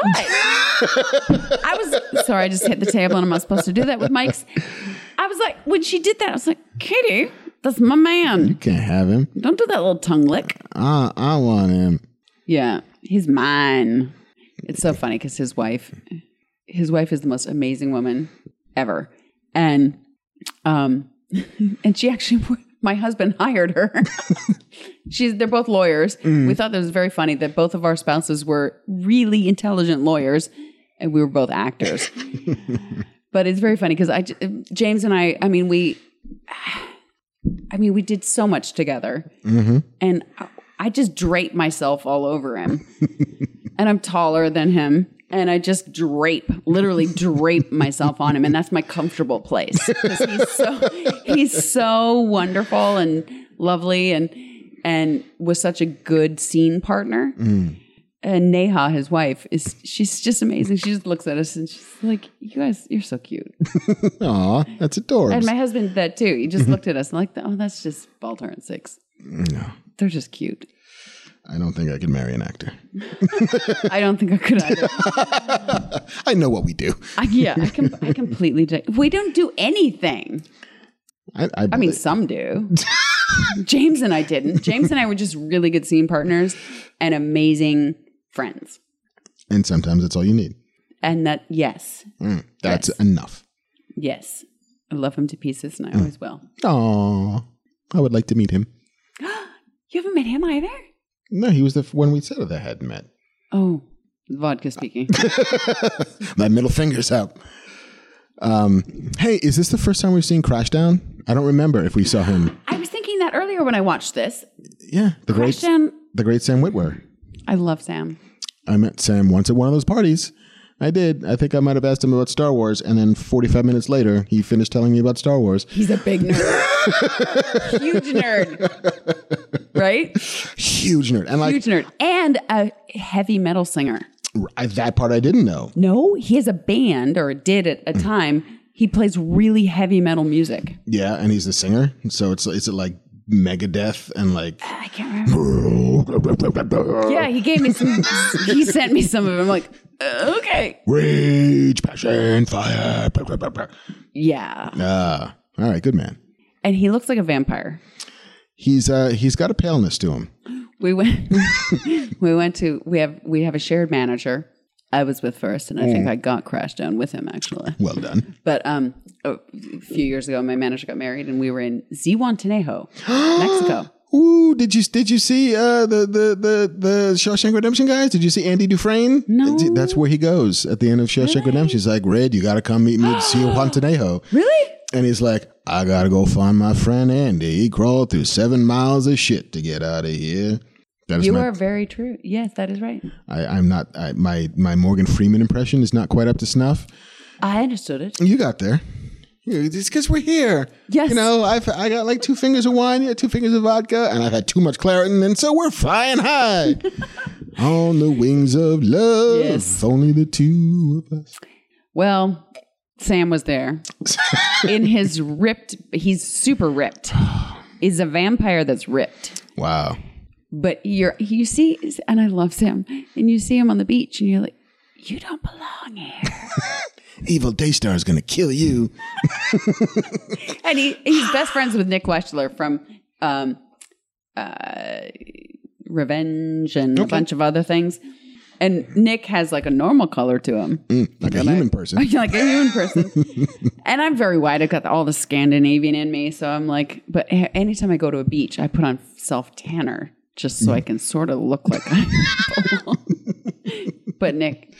Speaker 4: it. I was sorry, I just hit the table and I'm not supposed to do that with mics. I was like, when she did that, I was like, Katie, that's my man.
Speaker 3: You can't have him.
Speaker 4: Don't do that little tongue lick.
Speaker 3: I want him.
Speaker 4: Yeah, he's mine. It's so funny because his wife is the most amazing woman ever. And she actually, my husband hired her. They're both lawyers. We thought that was very funny that both of our spouses were really intelligent lawyers and we were both actors. But it's very funny because James and I mean, we did so much together. Mm-hmm. And I just drape myself all over him. And I'm taller than him. And I just literally drape myself on him. And that's my comfortable place. Because he's so wonderful and lovely and was such a good scene partner. And Neha, his wife, she's just amazing. She just looks at us and she's like, you guys, you're so cute.
Speaker 3: Aw, that's adorable.
Speaker 4: And my husband did that too. He just looked at us and like, oh, that's just Baltar and Six. No. They're just cute.
Speaker 3: I don't think I could marry an actor.
Speaker 4: I don't think I could either.
Speaker 3: I know what we do.
Speaker 4: I completely do. We don't do anything. I mean, some do. James and I didn't. James and I were just really good scene partners and amazing friends.
Speaker 3: And sometimes that's all you need.
Speaker 4: And that's
Speaker 3: enough.
Speaker 4: Yes. I love him to pieces and I always will.
Speaker 3: Aw, I would like to meet him.
Speaker 4: You haven't met him either?
Speaker 3: No, he was the one we said that had met.
Speaker 4: Oh, vodka speaking.
Speaker 3: My middle finger's out. Hey, is this the first time we've seen Crashdown? I don't remember if we saw him.
Speaker 4: I was thinking that earlier when I watched this.
Speaker 3: Yeah, the great Sam Witwer.
Speaker 4: I love Sam.
Speaker 3: I met Sam once at one of those parties. I did. I think I might have asked him about Star Wars, and then 45 minutes later, he finished telling me about Star Wars.
Speaker 4: He's a big nerd. Huge nerd. Right?
Speaker 3: Huge nerd. And
Speaker 4: huge nerd. And a heavy metal singer.
Speaker 3: That part I didn't know.
Speaker 4: No, he has a band, or did at a time. He plays really heavy metal music.
Speaker 3: Yeah, and he's the singer. So is it like Megadeth and like...
Speaker 4: I can't remember. Yeah, he gave me some... He sent me some of them. I'm like, okay.
Speaker 3: Rage, passion, fire.
Speaker 4: Yeah.
Speaker 3: All right, good man.
Speaker 4: And he looks like a vampire.
Speaker 3: He's got a paleness to him.
Speaker 4: We have a shared manager I was with first, and I think I got crashed down with him, actually.
Speaker 3: Well done.
Speaker 4: But a few years ago, my manager got married, and we were in Zihuatanejo, Mexico.
Speaker 3: Ooh, did you see the Shawshank Redemption guys? Did you see Andy Dufresne?
Speaker 4: No.
Speaker 3: That's where he goes at the end of Shawshank Redemption. He's like, Red, you got to come meet me at Zihuatanejo.
Speaker 4: Really?
Speaker 3: And he's like, I got to go find my friend Andy. He crawled through 7 miles of shit to get out of here.
Speaker 4: You are very true. Yes, that is right.
Speaker 3: I'm not. My Morgan Freeman impression is not quite up to snuff.
Speaker 4: I understood it.
Speaker 3: You got there. It's because we're here.
Speaker 4: Yes.
Speaker 3: You know, I got like 2 fingers of wine, you had 2 fingers of vodka, and I've had too much Claritin, and so we're flying high on the wings of love.
Speaker 4: Yes.
Speaker 3: Only the two of us.
Speaker 4: Well, Sam was there in his ripped. He's super ripped. He's a vampire that's ripped.
Speaker 3: Wow.
Speaker 4: But you see, and I love Sam, and you see him on the beach, and you're like, you don't belong here.
Speaker 3: Evil Daystar is going to kill you.
Speaker 4: And he's best friends with Nick Wechsler from Revenge and a bunch of other things. And Nick has like a normal color to him.
Speaker 3: Like a human person.
Speaker 4: Like a human person. And I'm very white. I've got all the Scandinavian in me. So I'm like, but anytime I go to a beach, I put on self-tanner just so I can sort of look like I belong. But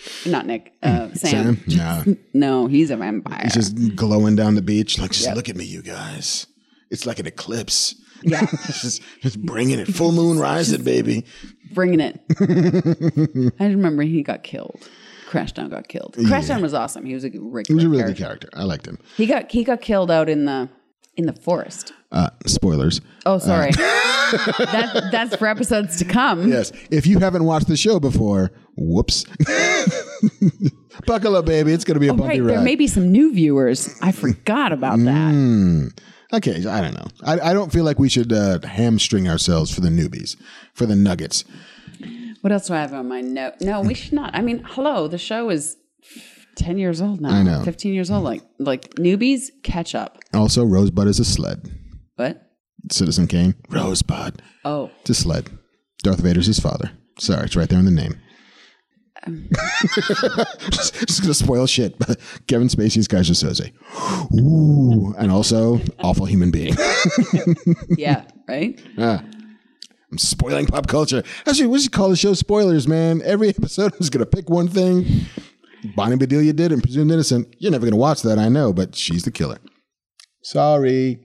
Speaker 4: Sam. No, he's a vampire.
Speaker 3: He's just glowing down the beach. Like, just look at me, you guys. It's like an eclipse.
Speaker 4: Yeah.
Speaker 3: just bringing it. Full moon rising, baby.
Speaker 4: Bringing it. I remember he got killed. Crashdown got killed. Crashdown was awesome. He was a really
Speaker 3: good character. I liked him.
Speaker 4: He got killed out in the forest.
Speaker 3: Spoilers.
Speaker 4: Oh, sorry. That's for episodes to come.
Speaker 3: Yes. If you haven't watched the show before, whoops. Buckle up, baby. It's going to be a bumpy ride.
Speaker 4: There may be some new viewers. I forgot about that.
Speaker 3: Okay, I don't know. I don't feel like we should hamstring ourselves for the newbies, for the nuggets.
Speaker 4: What else do I have on my note? No, we should not. I mean, hello, the show is 10 years old now.
Speaker 3: I know.
Speaker 4: 15 years old. Like newbies, catch up.
Speaker 3: Also, Rosebud is a sled.
Speaker 4: What?
Speaker 3: Citizen Kane. Rosebud.
Speaker 4: Oh.
Speaker 3: It's a sled. Darth Vader's his father. Sorry, it's right there in the name. Just gonna spoil shit, but Kevin Spacey's Kaiser Soze. Ooh, and also awful human being.
Speaker 4: Yeah, right?
Speaker 3: I'm spoiling pop culture. Actually, we should call the show Spoilers, man. Every episode is gonna pick one thing. Bonnie Bedelia did and presumed innocent. You're never gonna watch that, I know, but she's the killer. Sorry.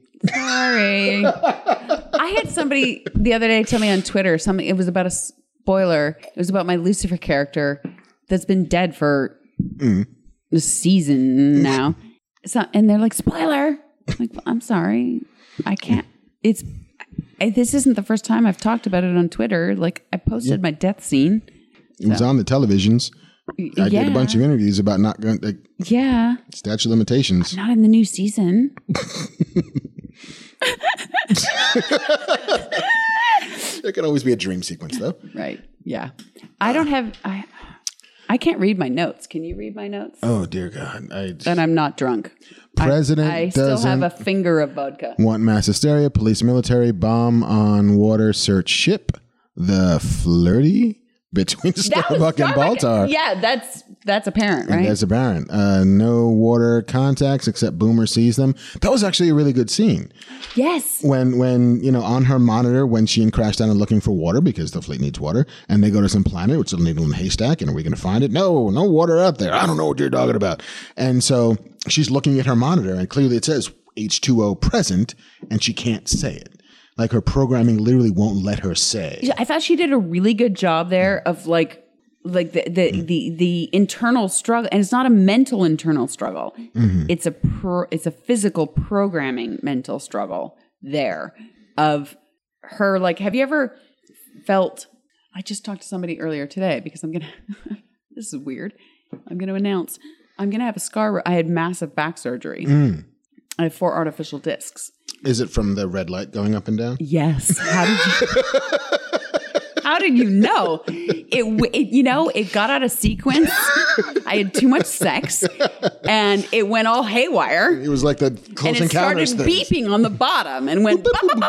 Speaker 4: I had somebody the other day tell me on Twitter something. It was about a spoiler. It was about my Lucifer character that's been dead for a season now. And they're like, spoiler. I'm like, well, I'm sorry. I can't. This isn't the first time I've talked about it on Twitter. Like, I posted my death scene.
Speaker 3: It was on the televisions. I did a bunch of interviews about not going. Statute of limitations.
Speaker 4: Not in the new season.
Speaker 3: There can always be a dream sequence, though.
Speaker 4: Right. Yeah. I don't have. I can't read my notes. Can you read my notes?
Speaker 3: Oh dear God!
Speaker 4: And I'm not drunk.
Speaker 3: President
Speaker 4: I still have a finger of vodka.
Speaker 3: Want mass hysteria? Police, military, bomb on water, search ship. The flirty between Starbuck and Baltar.
Speaker 4: Yeah, that's apparent, right?
Speaker 3: That's apparent. No water contacts except Boomer sees them. That was actually a really good scene.
Speaker 4: Yes.
Speaker 3: When on her monitor, when she and Crashdown are looking for water because the fleet needs water, and they go to some planet, which is a needle in a haystack, and are we going to find it? No water out there. I don't know what you're talking about. And so she's looking at her monitor, and clearly it says H2O present, and she can't say it. Like, her programming literally won't let her say.
Speaker 4: I thought she did a really good job there of like the internal struggle, and it's not a mental internal struggle. Mm-hmm. It's a physical programming mental struggle there of her. Like, have you ever felt? I just talked to somebody earlier today because I'm gonna This is weird. I'm going to announce I'm going to have a scar. I had massive back surgery. I have 4 artificial discs.
Speaker 3: Is it from the red light going up and down?
Speaker 4: Yes. How did you know? It got out of sequence. I had too much sex, and it went all haywire.
Speaker 3: It was like the Close Encounters
Speaker 4: and it started beeping on the bottom, and went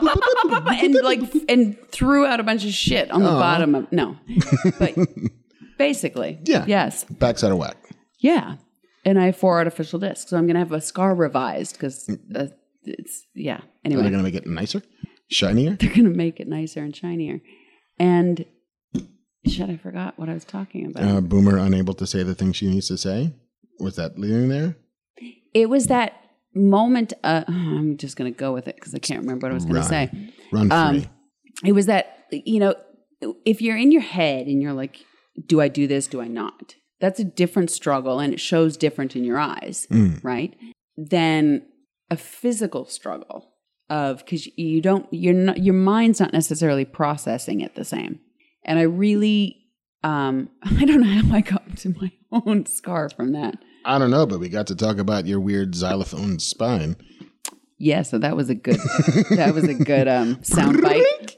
Speaker 4: and threw out a bunch of shit on the bottom of but basically,
Speaker 3: yeah,
Speaker 4: yes,
Speaker 3: back's out of whack.
Speaker 4: Yeah, and I have 4 artificial discs, so I'm gonna have a scar revised because it's Anyway,
Speaker 3: are they gonna make it nicer, shinier?
Speaker 4: They're gonna make it nicer and shinier. And I forgot what I was talking about.
Speaker 3: Boomer unable to say the thing she needs to say? Was that leading there?
Speaker 4: It was that moment. I'm just going to go with it because I can't remember what I was going to say.
Speaker 3: Run free.
Speaker 4: It was that, if you're in your head and you're like, do I do this? Do I not? That's a different struggle, and it shows different in your eyes, right? Than a physical struggle. Because your mind's not necessarily processing it the same. And I really, I don't know how I got to my own scar from that.
Speaker 3: I don't know, but we got to talk about your weird xylophone spine.
Speaker 4: Yeah, so that was a good sound bite.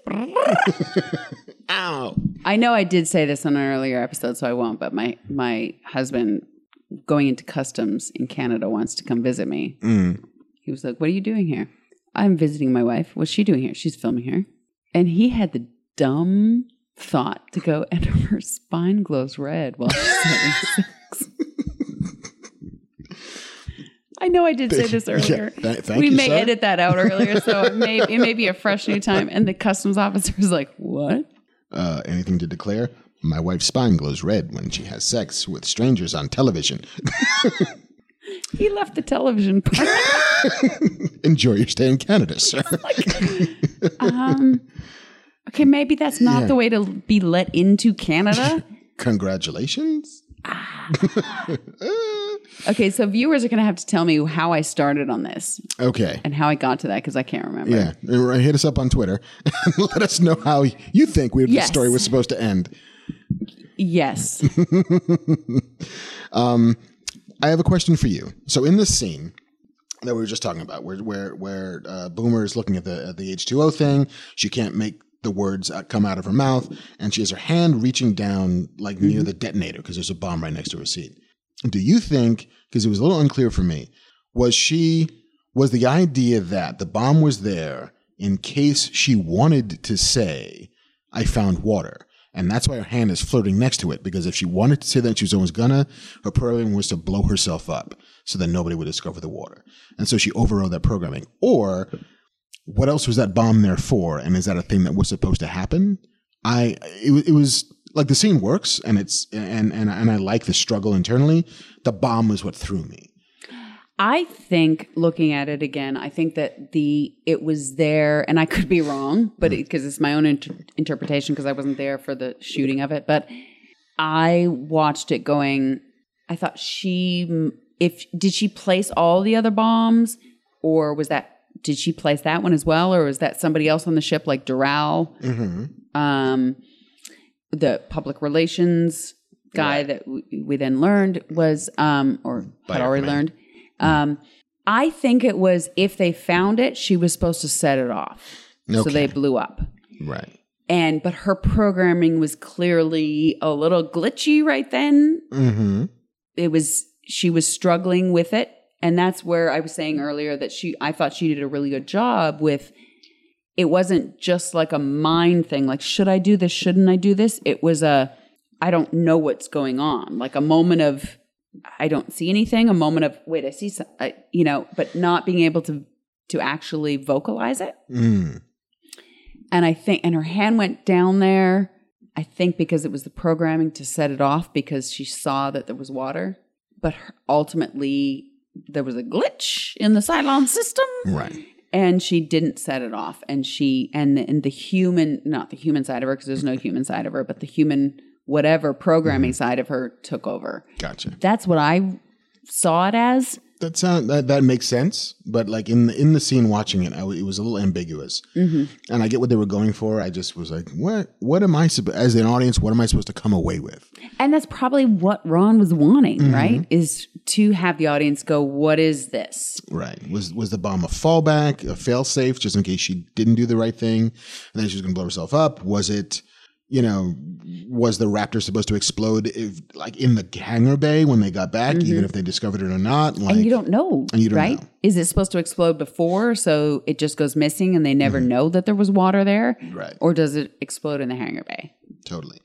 Speaker 3: Ow.
Speaker 4: I know I did say this on an earlier episode, so I won't, but my husband going into customs in Canada wants to come visit me. He was like, what are you doing here? I'm visiting my wife. What's she doing here? She's filming here. And he had the dumb thought to go, and her spine glows red while she's having sex. I know I did say this earlier.
Speaker 3: Thank
Speaker 4: we
Speaker 3: you,
Speaker 4: may
Speaker 3: sir.
Speaker 4: edit that out earlier, so it may be a fresh new time. And the customs officer was like, what?
Speaker 3: Anything to declare? My wife's spine glows red when she has sex with strangers on television.
Speaker 4: He left the television part.
Speaker 3: Enjoy your stay in Canada, sir.
Speaker 4: Okay, maybe that's not the way to be let into Canada.
Speaker 3: Congratulations.
Speaker 4: Okay, so viewers are going to have to tell me how I started on this.
Speaker 3: Okay.
Speaker 4: And how I got to that, because I can't remember.
Speaker 3: Yeah. Hit us up on Twitter and let us know how you think the story was supposed to end.
Speaker 4: Yes.
Speaker 3: I have a question for you. So in this scene that we were just talking about, where Boomer is looking at the H2O thing, she can't make the words come out of her mouth, and she has her hand reaching down like near the detonator because there's a bomb right next to her seat. Do you think, because it was a little unclear for me, was the idea that the bomb was there in case she wanted to say, I found water? And that's why her hand is floating next to it, because if she wanted to say that she was always gonna, her program was to blow herself up so that nobody would discover the water. And so she overrode that programming. Or what else was that bomb there for? And is that a thing that was supposed to happen? It was like the scene works, and and I like the struggle internally. The bomb was what threw me.
Speaker 4: I think, looking at it again, I think that it was there, and I could be wrong, but because it's my own interpretation, because I wasn't there for the shooting of it. But I watched it going. I thought did she place all the other bombs, or did she place that one as well, or was that somebody else on the ship, like Doral, the public relations guy that we then learned was, or had already learned. I think it was, if they found it, she was supposed to set it off. Okay. So they blew up.
Speaker 3: Right.
Speaker 4: But her programming was clearly a little glitchy right then. Mm-hmm. She was struggling with it. And that's where I was saying earlier that I thought she did a really good job with, it wasn't just like a mind thing. Like, should I do this? Shouldn't I do this? It was I don't know what's going on. Like a moment of, I don't see anything, a moment of, wait, I see some, but not being able to actually vocalize it. Mm. And I think, and her hand went down there, I think because it was the programming to set it off because she saw that there was water. But ultimately, there was a glitch in the Cylon system.
Speaker 3: Right.
Speaker 4: And she didn't set it off. And the human, not the human side of her, because there's no human side of her, but the human whatever programming side of her took over.
Speaker 3: Gotcha.
Speaker 4: That's what I saw it as.
Speaker 3: That makes sense, but like in the scene watching it, it was a little ambiguous, and I get what they were going for. I just was like, what am I as an audience? What am I supposed to come away with?
Speaker 4: And that's probably what Ron was wanting, right? Is to have the audience go, "What is this?"
Speaker 3: Right? Was the bomb a fallback, a failsafe, just in case she didn't do the right thing, and then she was going to blow herself up? Was it? Was the Raptor supposed to explode like in the hangar bay when they got back, even if they discovered it or not? Like,
Speaker 4: and you don't know, right?
Speaker 3: Know.
Speaker 4: Is it supposed to explode before, so it just goes missing and they never know that there was water there?
Speaker 3: Right.
Speaker 4: Or does it explode in the hangar bay?
Speaker 3: Totally.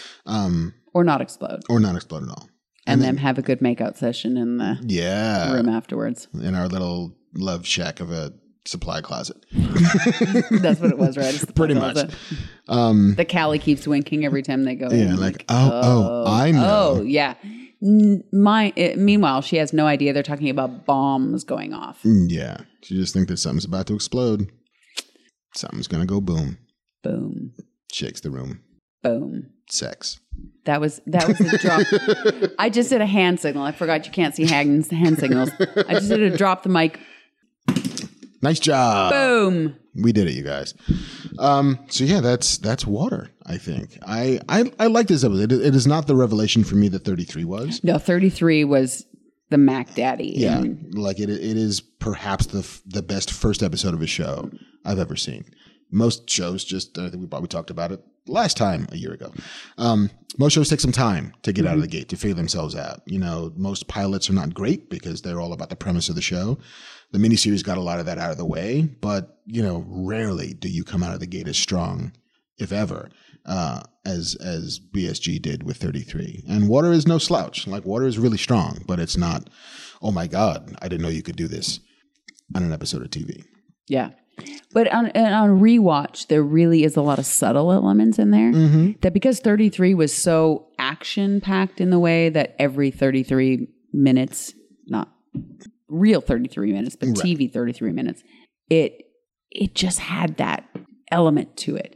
Speaker 4: Or not explode.
Speaker 3: Or not explode at all.
Speaker 4: And then have a good makeout session in the room afterwards.
Speaker 3: In our little love shack of a supply closet.
Speaker 4: That's what it was, right?
Speaker 3: Pretty much.
Speaker 4: The Callie keeps winking every time they go in.
Speaker 3: Yeah, like, I know.
Speaker 4: Oh, yeah. Meanwhile, she has no idea they're talking about bombs going off.
Speaker 3: Yeah. She just thinks that something's about to explode. Something's going to go boom.
Speaker 4: Boom.
Speaker 3: Shakes the room.
Speaker 4: Boom.
Speaker 3: Sex.
Speaker 4: That was a drop. I just did a hand signal. I forgot you can't see hand signals. I just did a drop the mic.
Speaker 3: Nice job.
Speaker 4: Boom.
Speaker 3: We did it, you guys. So yeah, that's Water, I think. I like this episode. It is not the revelation for me that 33 was.
Speaker 4: No, 33 was the Mac Daddy.
Speaker 3: Yeah, like it is perhaps the best first episode of a show I've ever seen. Most shows I think we probably talked about it last time a year ago. Most shows take some time to get out of the gate, to figure themselves out. Most pilots are not great because they're all about the premise of the show. The miniseries got a lot of that out of the way, but, rarely do you come out of the gate as strong, if ever, as BSG did with 33. And Water is no slouch. Like, Water is really strong, but it's not, oh my God, I didn't know you could do this on an episode of TV.
Speaker 4: Yeah. But on rewatch, there really is a lot of subtle elements in there that because 33 was so action-packed in the way that every 33 minutes, not real 33 minutes, but TV 33 minutes, it just had that element to it.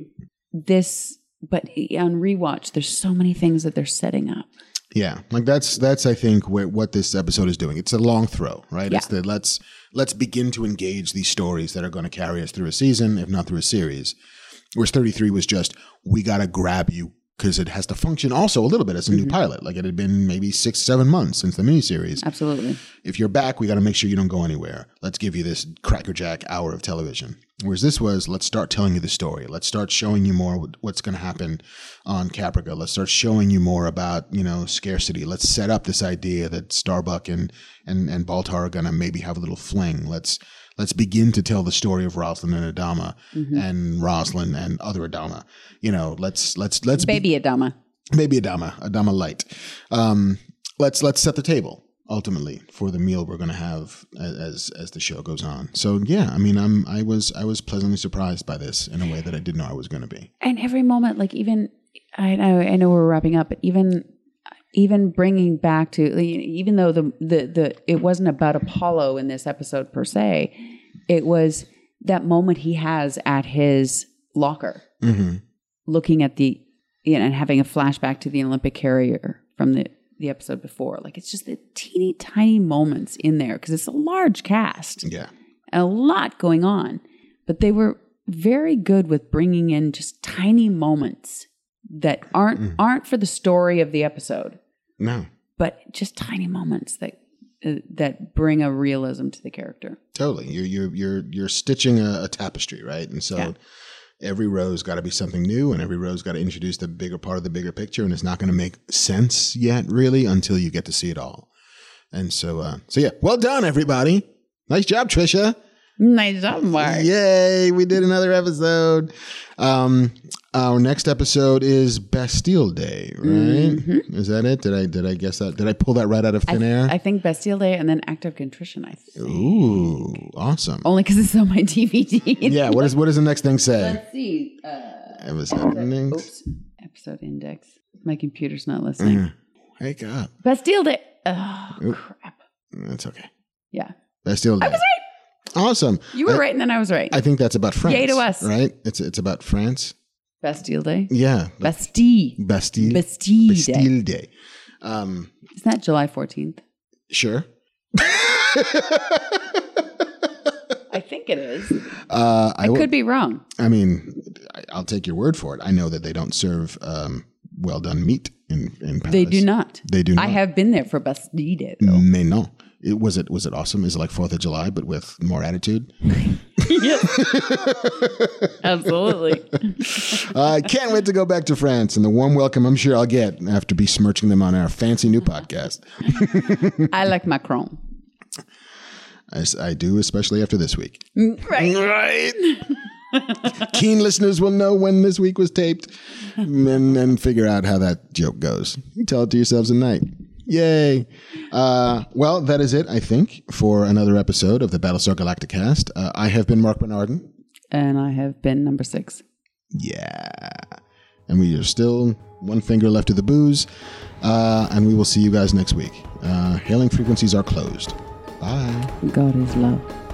Speaker 4: But on rewatch, there's so many things that they're setting up.
Speaker 3: Yeah, like that's I think what this episode is doing. It's a long throw, right?
Speaker 4: Yeah.
Speaker 3: It's let's begin to engage these stories that are going to carry us through a season, if not through a series. Whereas 33 was just, we got to grab you because it has to function also a little bit as a new pilot. Like it had been maybe 6-7 months since the miniseries.
Speaker 4: Absolutely.
Speaker 3: If you're back, we got to make sure you don't go anywhere. Let's give you this crackerjack hour of television. Whereas this was, let's start telling you the story. Let's start showing you more what's going to happen on Caprica. Let's start showing you more about, scarcity. Let's set up this idea that Starbuck and Baltar are going to maybe have a little fling. Let's begin to tell the story of Roslin and Adama and Roslin and other Adama. Let's
Speaker 4: Baby Adama.
Speaker 3: Baby Adama light. Let's set the table ultimately for the meal we're going to have as the show goes on. So yeah, I mean, I was pleasantly surprised by this in a way that I didn't know I was going to be.
Speaker 4: And every moment, like even I know we're wrapping up, but even bringing back to, even though the it wasn't about Apollo in this episode per se, it was that moment he has at his locker, looking at and having a flashback to the Olympic carrier from the episode before. Like, it's just the teeny tiny moments in there because it's a large cast.
Speaker 3: Yeah.
Speaker 4: And a lot going on. But they were very good with bringing in just tiny moments that aren't for the story of the episode.
Speaker 3: No.
Speaker 4: But just tiny moments that bring a realism to the character.
Speaker 3: Totally. You're stitching a tapestry, right? And so every row's got to be something new, and every row's got to introduce the bigger part of the bigger picture, and it's not going to make sense yet, really, until you get to see it all. And so yeah, well done, everybody. Nice job, Trisha.
Speaker 4: Nice job, Mark.
Speaker 3: Yay, we did another episode. Our next episode is Bastille Day, right? Is that it? Did I guess that? Did I pull that right out of thin air?
Speaker 4: I think Bastille Day and then Act of Contrition, I think.
Speaker 3: Ooh, awesome.
Speaker 4: Only because it's on my DVD.
Speaker 3: Yeah, what does the next thing say?
Speaker 4: Let's see.
Speaker 3: Episode index.
Speaker 4: Episode index. My computer's not listening.
Speaker 3: Wake up.
Speaker 4: Bastille Day. Oh, crap.
Speaker 3: That's okay.
Speaker 4: Yeah.
Speaker 3: Bastille Day.
Speaker 4: I was right.
Speaker 3: Awesome.
Speaker 4: You were right and then I was right.
Speaker 3: I think that's about France.
Speaker 4: Yay to us.
Speaker 3: Right? It's about France.
Speaker 4: Bastille Day?
Speaker 3: Yeah.
Speaker 4: Bastille
Speaker 3: Day.
Speaker 4: Isn't that July 14th?
Speaker 3: Sure.
Speaker 4: I think it is. I could be wrong.
Speaker 3: I mean, I'll take your word for it. I know that they don't serve well done meat in Palace.
Speaker 4: They do not.
Speaker 3: They do not.
Speaker 4: I have been there for Bastide.
Speaker 3: Mais non. Was it awesome? Is it like 4th of July, but with more attitude?
Speaker 4: Yes. Absolutely.
Speaker 3: I can't wait to go back to France and the warm welcome I'm sure I'll get after besmirching them on our fancy new podcast.
Speaker 4: I like Macron.
Speaker 3: I do, especially after this week.
Speaker 4: Right.
Speaker 3: Keen listeners will know when this week was taped and figure out how that joke goes. You tell it to yourselves at night. Yay. Well, that is it, I think, for another episode of the Battlestar Galacticast. I have been Mark Bernardin.
Speaker 4: And I have been number 6.
Speaker 3: Yeah. And we are still one finger left of the booze. And we will see you guys next week. Hailing frequencies are closed. Bye.
Speaker 4: God is love.